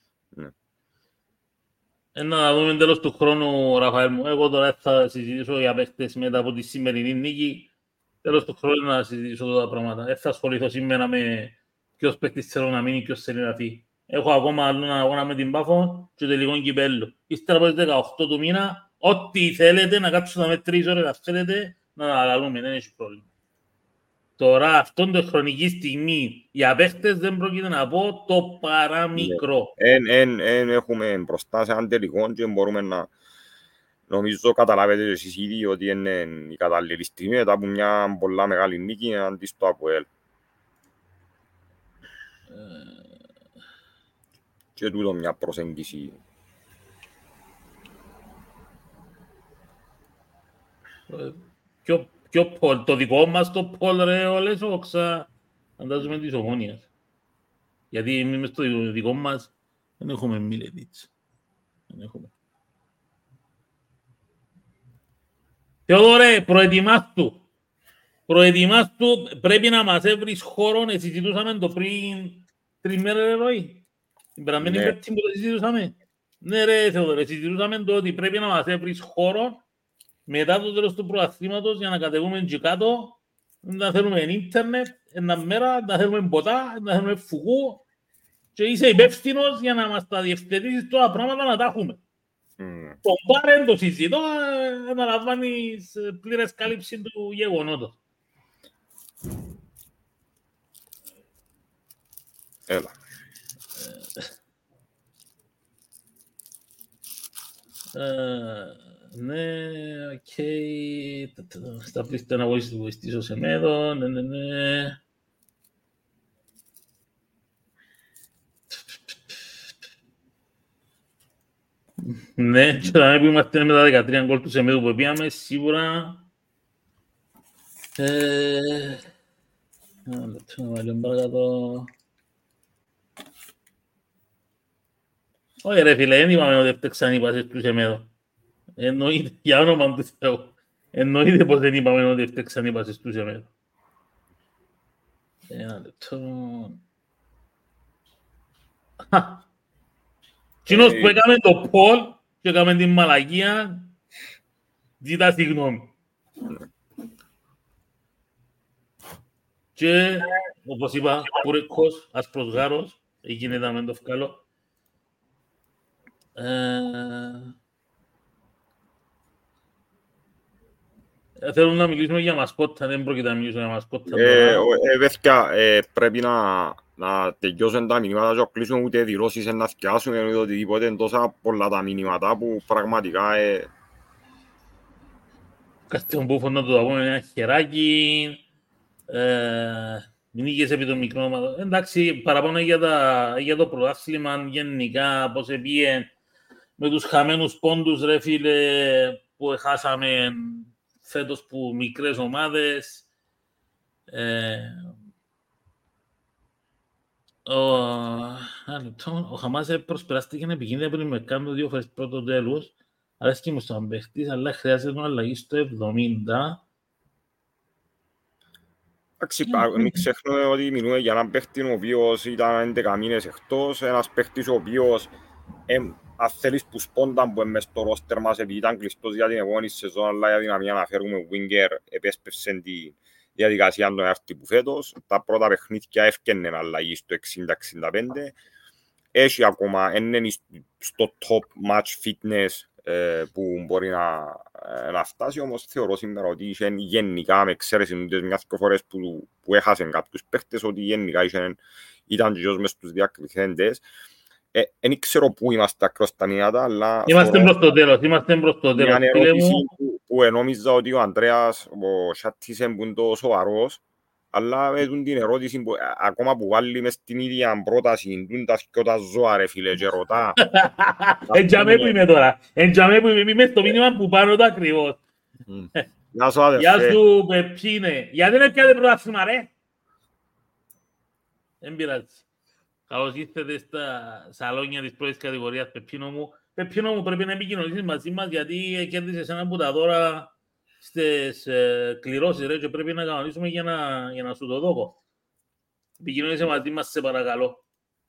Να δούμε τέλος του χρόνου, Ραφαέλ μου. Εγώ τώρα θα συζητήσω για παίχτες μετά από τη σημερινή νίκη. Τέλος του χρόνου να συζητήσω αυτά τα πράγματα. Δεν θα ασχοληθώ σήμερα με ποιος παίχτης θέλω να μείνει, ποιος θέλει να φύγει. Έχω ακόμα άλλο έναν αγώνα με την Πάφο και τελικό κυπέλλο. Ύστερα από τις 18 του μήνα, ό,τι θέλετε να κάτσουμε με 3 ώρες να θέλετε, να αναλαλούμε, δεν έχει πρόβλημα. Τώρα, αυτόν την χρονική στιγμή, για παίχτες δεν πρόκειται να πω το παραμικρό.
Έχουμε μπροστά σε έναν τελικό και μπορούμε να... Νομίζω καταλάβετε εσείς ήδη ότι είναι η κατάλληλη στιγμή μετά από μια πολλά μεγάλη νίκη αντί στο ΑΠΟΕΛ. Και τούτο μια προσέγγιση.
Το δικό μας το πόλ ρε όλες όξα φαντάζομαι της Ομόνιας. Γιατί εμείς στο δικό μας δεν έχουμε Μίλετιτς. Δεν έχουμε. Θεόδωρε, προετοιμάσου, πρέπει να μας έβρεις χώρο, συζητούσαμε το πριν 3 μέρες ρε Ροή. Την περαμένη πέμπτη που το συζητούσαμε. Ναι ρε Θεόδωρε, συζητούσαμε το ότι πρέπει να μας έβρεις χώρο μετά το τέλος του πρωταθλήματος για να κατεβούμε και κάτω, να θέλουμε ίντερνετ, ένα μέρα, να θέλουμε ποτά, να θέλουμε φουγού και είσαι υπεύθυνος για να μας τα διευθετήσεις τώρα πράγματα να τα έχουμε. Το πάρεν, το συζητώ, αναλαμβάνεις πλήρες κάλυψη του γεγονότος.
Έλα.
Ναι, οκ. Στα πλήστα να βοηθήσω σε μέδο, ναι. Ναι, και θα που είμαστε με τα 13 γκολ του Σεμέδου που πήγαμε, σίγουρα... Να βάλουμε παρακάτω... Όχι ρε φίλε, δεν είπαμε ότι έφτεξαν οι πάσες του Σεμέδου. Εννοείται, για όνομα του Θεού. Εννοείται πως δεν είπαμε ότι έφτεξαν οι πάσες του Σεμέδου. Ένα λεπτό... Κοινός που έκαμε το Πολ και έκαμε την μαλακία, ζητά συγγνώμη. Και, όπως είπα, Πούρεκος, άσπρος γάρος, έγινε να μην το βγάλω. Θέλω να μιλήσουμε για μασκότα, δεν πρόκειται να μιλήσουμε για μασκότα τώρα.
Βέβαια, πρέπει να τελειώσουν τα μηνύματα και να κλείσουμε ούτε δηλώσεις να θυκιάσουμε ούτε οτιδήποτε. Είναι τόσα πολλά τα μηνύματα που πραγματικά...
Κάτι μπούφο να το πούμε ένα χεράκι. Νίκες επί των μικρών ομάδων. Εντάξει, παραπάνω για το πρωτάθλημα γενικά, πώς επίε με τους χαμένους πόντους, ρε φίλε, που χάσαμε φέτος που μικρές ομάδες. Ο Χαμάς προσπεράστηκε να επικίνδυνα πριν με κάνω 2 φορές πρώτο τέλος. Αρέσκει μου στον παίχτης, αλλά χρειάζεται να αλλαγή στο 70.
Εντάξει, μην ξεχνούμε ότι μιλούμε για έναν παίχτη ο οποίος ήταν 11 μήνες εκτός, ένας παίχτης ο οποίος αν θέλεις που σπόνταν που μες στο ρόστερ μας επειδή ήταν κλειστός για την επόμενη σεζόν, αλλά για δυναμία να φέρουμε winger επέσπευσε τη διαδικασία του έρθει που φέτος. Τα πρώτα παιχνίδια έφτιανε αλλαγή στο 60-65. Έχει ακόμα, είναι στο top match fitness που μπορεί να φτάσει, όμως θεωρώ σήμερα ότι είχε γενικά, με εξαίρεση μιας και φορές που έχασαν κάποιους παίχτες, ότι γενικά ήταν και μες στους διακριθέντες. Δεν ξέρω πού είμαστε ακριβώς στα μηνύματα, αλλά...
Είμαστε προς το τέλος,
Μια ερώτηση που νόμιζα ότι ο Ανδρέας, ο Σάττης, είναι το σοβαρός, αλλά με την ερώτηση που ακόμα που βάλει μες την ίδια πρόταση, τα σκιώτα ζώα ρε φίλε και ρωτά.
Εντιαμέ που είμαι τώρα, εντιαμέ που είμαι στο μήνυμα που πάνω το ακριβώς.
Γεια σου αδερφέ.
Γεια σου Πεπίνε, γιατί δεν πιάτε πρωτάθλημα ρε. Δεν πειράζει. Καλώς ήρθατε στα σαλόνια της πρώτης κατηγορίας, Πεπίνο μου. Πεπίνο μου, πρέπει να επικοινωνήσεις μαζί μας, γιατί κέρδισες ένα από τα δώρα στις κληρώσεις, ρε, και πρέπει να κανονίσουμε για να σου το δώκω. Επικοινωνήσε μαζί μας, σε παρακαλώ.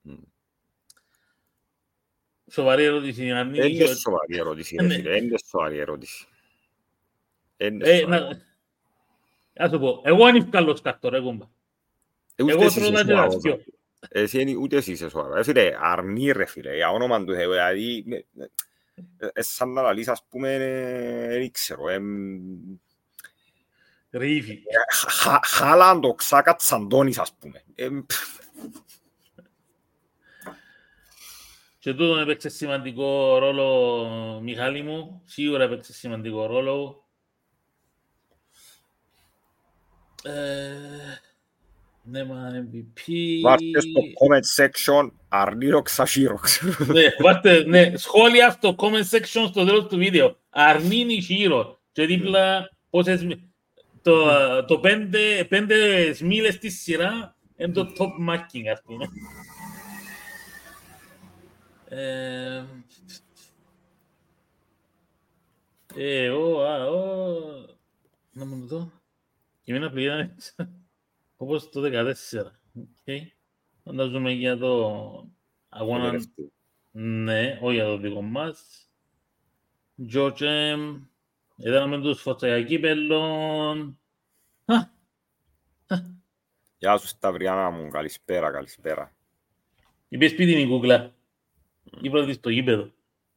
Σοβαρή ερώτηση.
Είναι σοβαρή ερώτηση, ρε φίλε. Είναι σοβαρή ερώτηση.
Ας σου πω, εγώ είναι καλός κάρτο, ρε κούμπα. Εγώ τρώω τα γελαστιό.
Ούτε εσύ είσαι σοβαρό. Φίλε, αρνεί ρε φίλε, για όνομα του Θεού. Δηλαδή, σαν να λαλείς, ας πούμε, δεν ξέρω.
Ρίφη.
Χάλαν το ξάκα τσαντώνεις, ας πούμε.
Και τούτον έπαιξε σημαντικό ρόλο, Μιχάλη μου. Σίγουρα έπαιξε σημαντικό ρόλο. Ναι, μα MVP...
Βάρτε στο comment section αρνήροξα Σίροξ.
Ναι, σχόλια στο comment section στο τέλος του βίντεο. Αρνίνη Σίρο. Και δίπλα πόσες... Το 5 σμίλες στη σειρά είναι το top marking, ας πούμε. Να μου το δω. Και εμένα πλήρωνε όπως το 14. Φαντάζομαι για το αγώνα. Ναι, όχι για το δικό μας. Τζόρτζε, είδαμε τους φωτσαγιακοί πελών.
Γεια σου Σταυριάνα μου, καλησπέρα, καλησπέρα.
Είπες σπίτι είναι η κούκλα. Είπατε στο γήπεδο.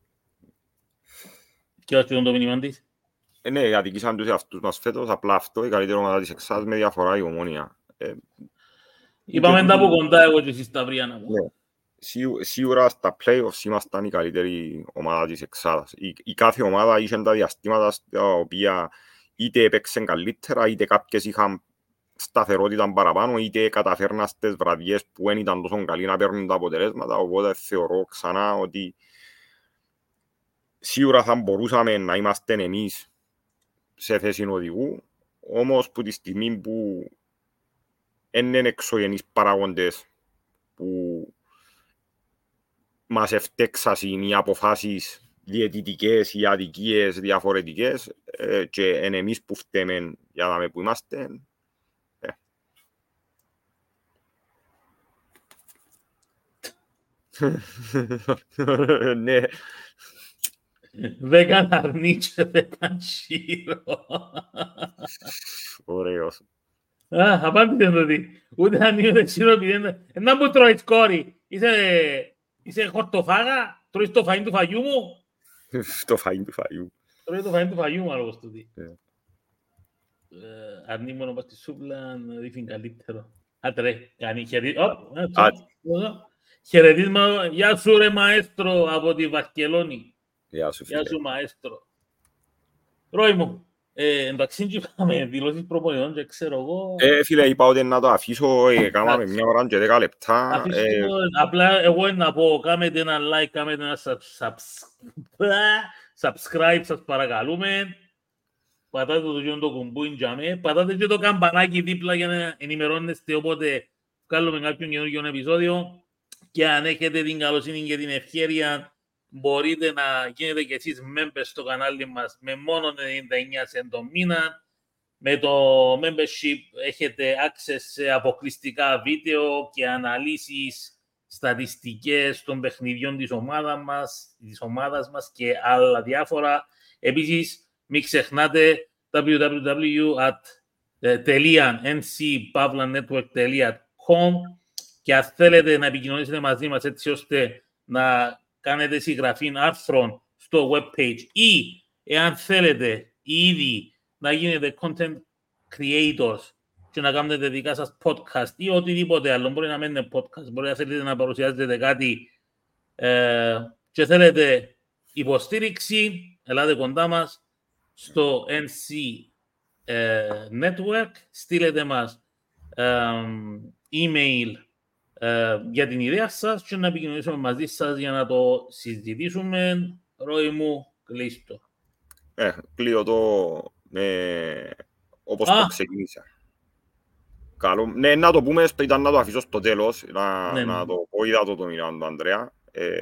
Και βάζω το μήνυμα της.
Ναι, αδικήσαν τους εαυτούς μας φέτος, απλά αυτό, η καλύτερη ομάδα της Εξάδας με διαφορά η Ομόνια.
Είπαμε τα από κοντά εγώ και εσύ Σταυριάνα μου.
Σίγουρα στα play-offs ήμασταν η καλύτερη ομάδα της Εξάδας. Η κάθε ομάδα είχε τα διαστήματα στα οποία είτε έπαιξαν καλύτερα, είτε κάποιες είχαν σταθερότητα παραπάνω, είτε καταφέρναν στις βραδιές που δεν ήταν τόσο καλοί να παίρνουν τα αποτελέσματα. Οπότε θεωρώ ξανά ότι σίγουρα θα μπορούσαμε να είμαστε εμείς σε θέση οδηγού, όμως που τη στιγμή που είναι εξωγενείς παράγοντες που μας ευτέξασαν οι αποφάσεις διαιτητικές ή αδικίες διαφορετικές και είναι εμείς που φταίμε για να με που είμαστε. Ναι.
Vegan αρνί και vegan Shiro.
Ωραίος.
Απάντησε το τι. Ούτε αν είναι σύνοπη. Να μου τρώεις κόρη. Είσαι χορτοφάγα. Τρώεις το φαΐν του φαγιού μου.
Το φαΐν του φαγιού.
Τρώεις το φαΐν του φαγιού μου, λόγος του τι. Αν ήμουν όμως στη σούπλα, να δείχνει καλύτερο. Άτε ρε, κάνει χαιρετίσμα. Γεια σου ρε μαέστρο από τη Βαρκελόνη.
Γεια σου φίλε.
Γεια σου μαέστρο. Ρόι μου, εντάξει και είπαμε δηλώσεις προπονητών και ξέρω εγώ...
Φίλε, είπα ότι να το αφήσω, κάναμε μια ώρα και 10 λεπτά.
Απλά εγώ να πω, κάνετε ένα like, κάνετε ένα subscribe, σας παρακαλούμε. Πατάτε το κουμπούιν για με. Πατάτε και το καμπανάκι δίπλα για να ενημερώνεστε όποτε βγάλουμε κάποιον καινούργιο επεισόδιο. Και αν έχετε την καλοσύνη και την ευχέρεια, μπορείτε να γίνετε και εσείς members στο κανάλι μας με μόνο 99 cent το μήνα. Με το membership έχετε access σε αποκλειστικά βίντεο και αναλύσεις στατιστικές των παιχνιδιών της ομάδας μας και άλλα διάφορα. Επίσης, μην ξεχνάτε www.ncpavlanetwork.com και αν θέλετε να επικοινωνήσετε μαζί μας έτσι ώστε να κάνετε συγγραφή άρθρων στο webpage ή εάν θέλετε ήδη να γίνετε content creators και να κάνετε δικά σας podcast ή οτιδήποτε άλλο, μπορεί να μένετε podcast, μπορεί να θέλετε να παρουσιάζετε κάτι και θέλετε υποστήριξη, ελάτε κοντά μας στο NC Network, στείλετε μας email για την ιδέα σας και να επικοινωνήσουμε μαζί σας για να το συζητήσουμε. Ρόι μου, κλείστο.
Κλείω το όπως το ξεκίνησα. Καλό. Ναι, να το πούμε, ήταν να το αφήσω στο τέλος, να το πω, είδα το μήνυμα του Ανδρέα.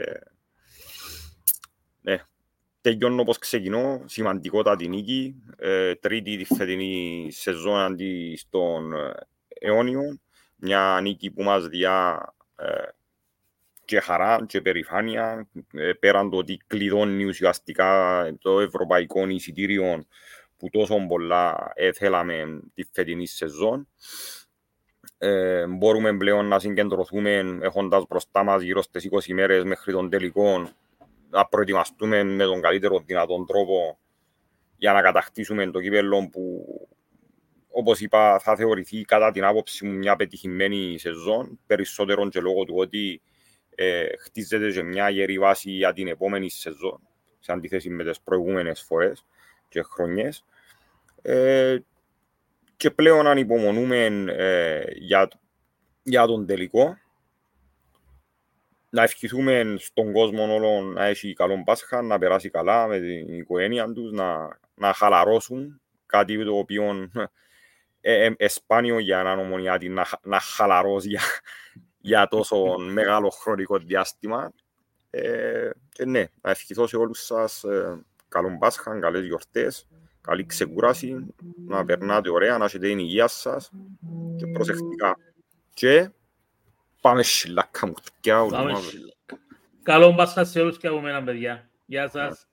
Ναι, τελειώνω όπως ξεκινώ, σημαντικότατη νίκη, τρίτη τη φετινή σεζόν αντί στον αιώνιο, μια νίκη που μας διά και χαρά και περηφάνεια, πέραν το ότι κλειδώνει ουσιαστικά το ευρωπαϊκό εισιτήριο που τόσο πολλά θέλαμε τη φετινή σεζόν. Μπορούμε πλέον να συγκεντρωθούμε έχοντας μπροστά μας γύρω στις 20 μέρες μέχρι τον τελικό, να προετοιμαστούμε με τον καλύτερο δυνατόν τρόπο για να κατακτήσουμε το κύπελλο που, όπως είπα, θα θεωρηθεί κατά την άποψη μου μια πετυχημένη σεζόν, περισσότερο και λόγω του ότι χτίζεται και μια γερή βάση για την επόμενη σεζόν, σε αντίθεση με τις προηγούμενες φορές και χρονιές. Και πλέον ανυπομονούμε για τον τελικό. Να ευχηθούμε στον κόσμο όλο να έχει καλό Πάσχα, να περάσει καλά με την οικογένεια τους, να χαλαρώσουν, κάτι το οποίο σπάνιο για έναν Ομονιάτη να χαλαρώσει για τόσο μεγάλο χρονικό διάστημα. Και ναι, να ευχηθώ σε όλους σας καλό Πάσχα, καλές γιορτές, καλή ξεκούραση, να περνάτε ωραία, να έχετε την υγεία σας και προσεκτικά. Και πάμε σιλάκα μου.
Καλό Πάσχα σε όλους και από μένα, παιδιά. Γεια σας.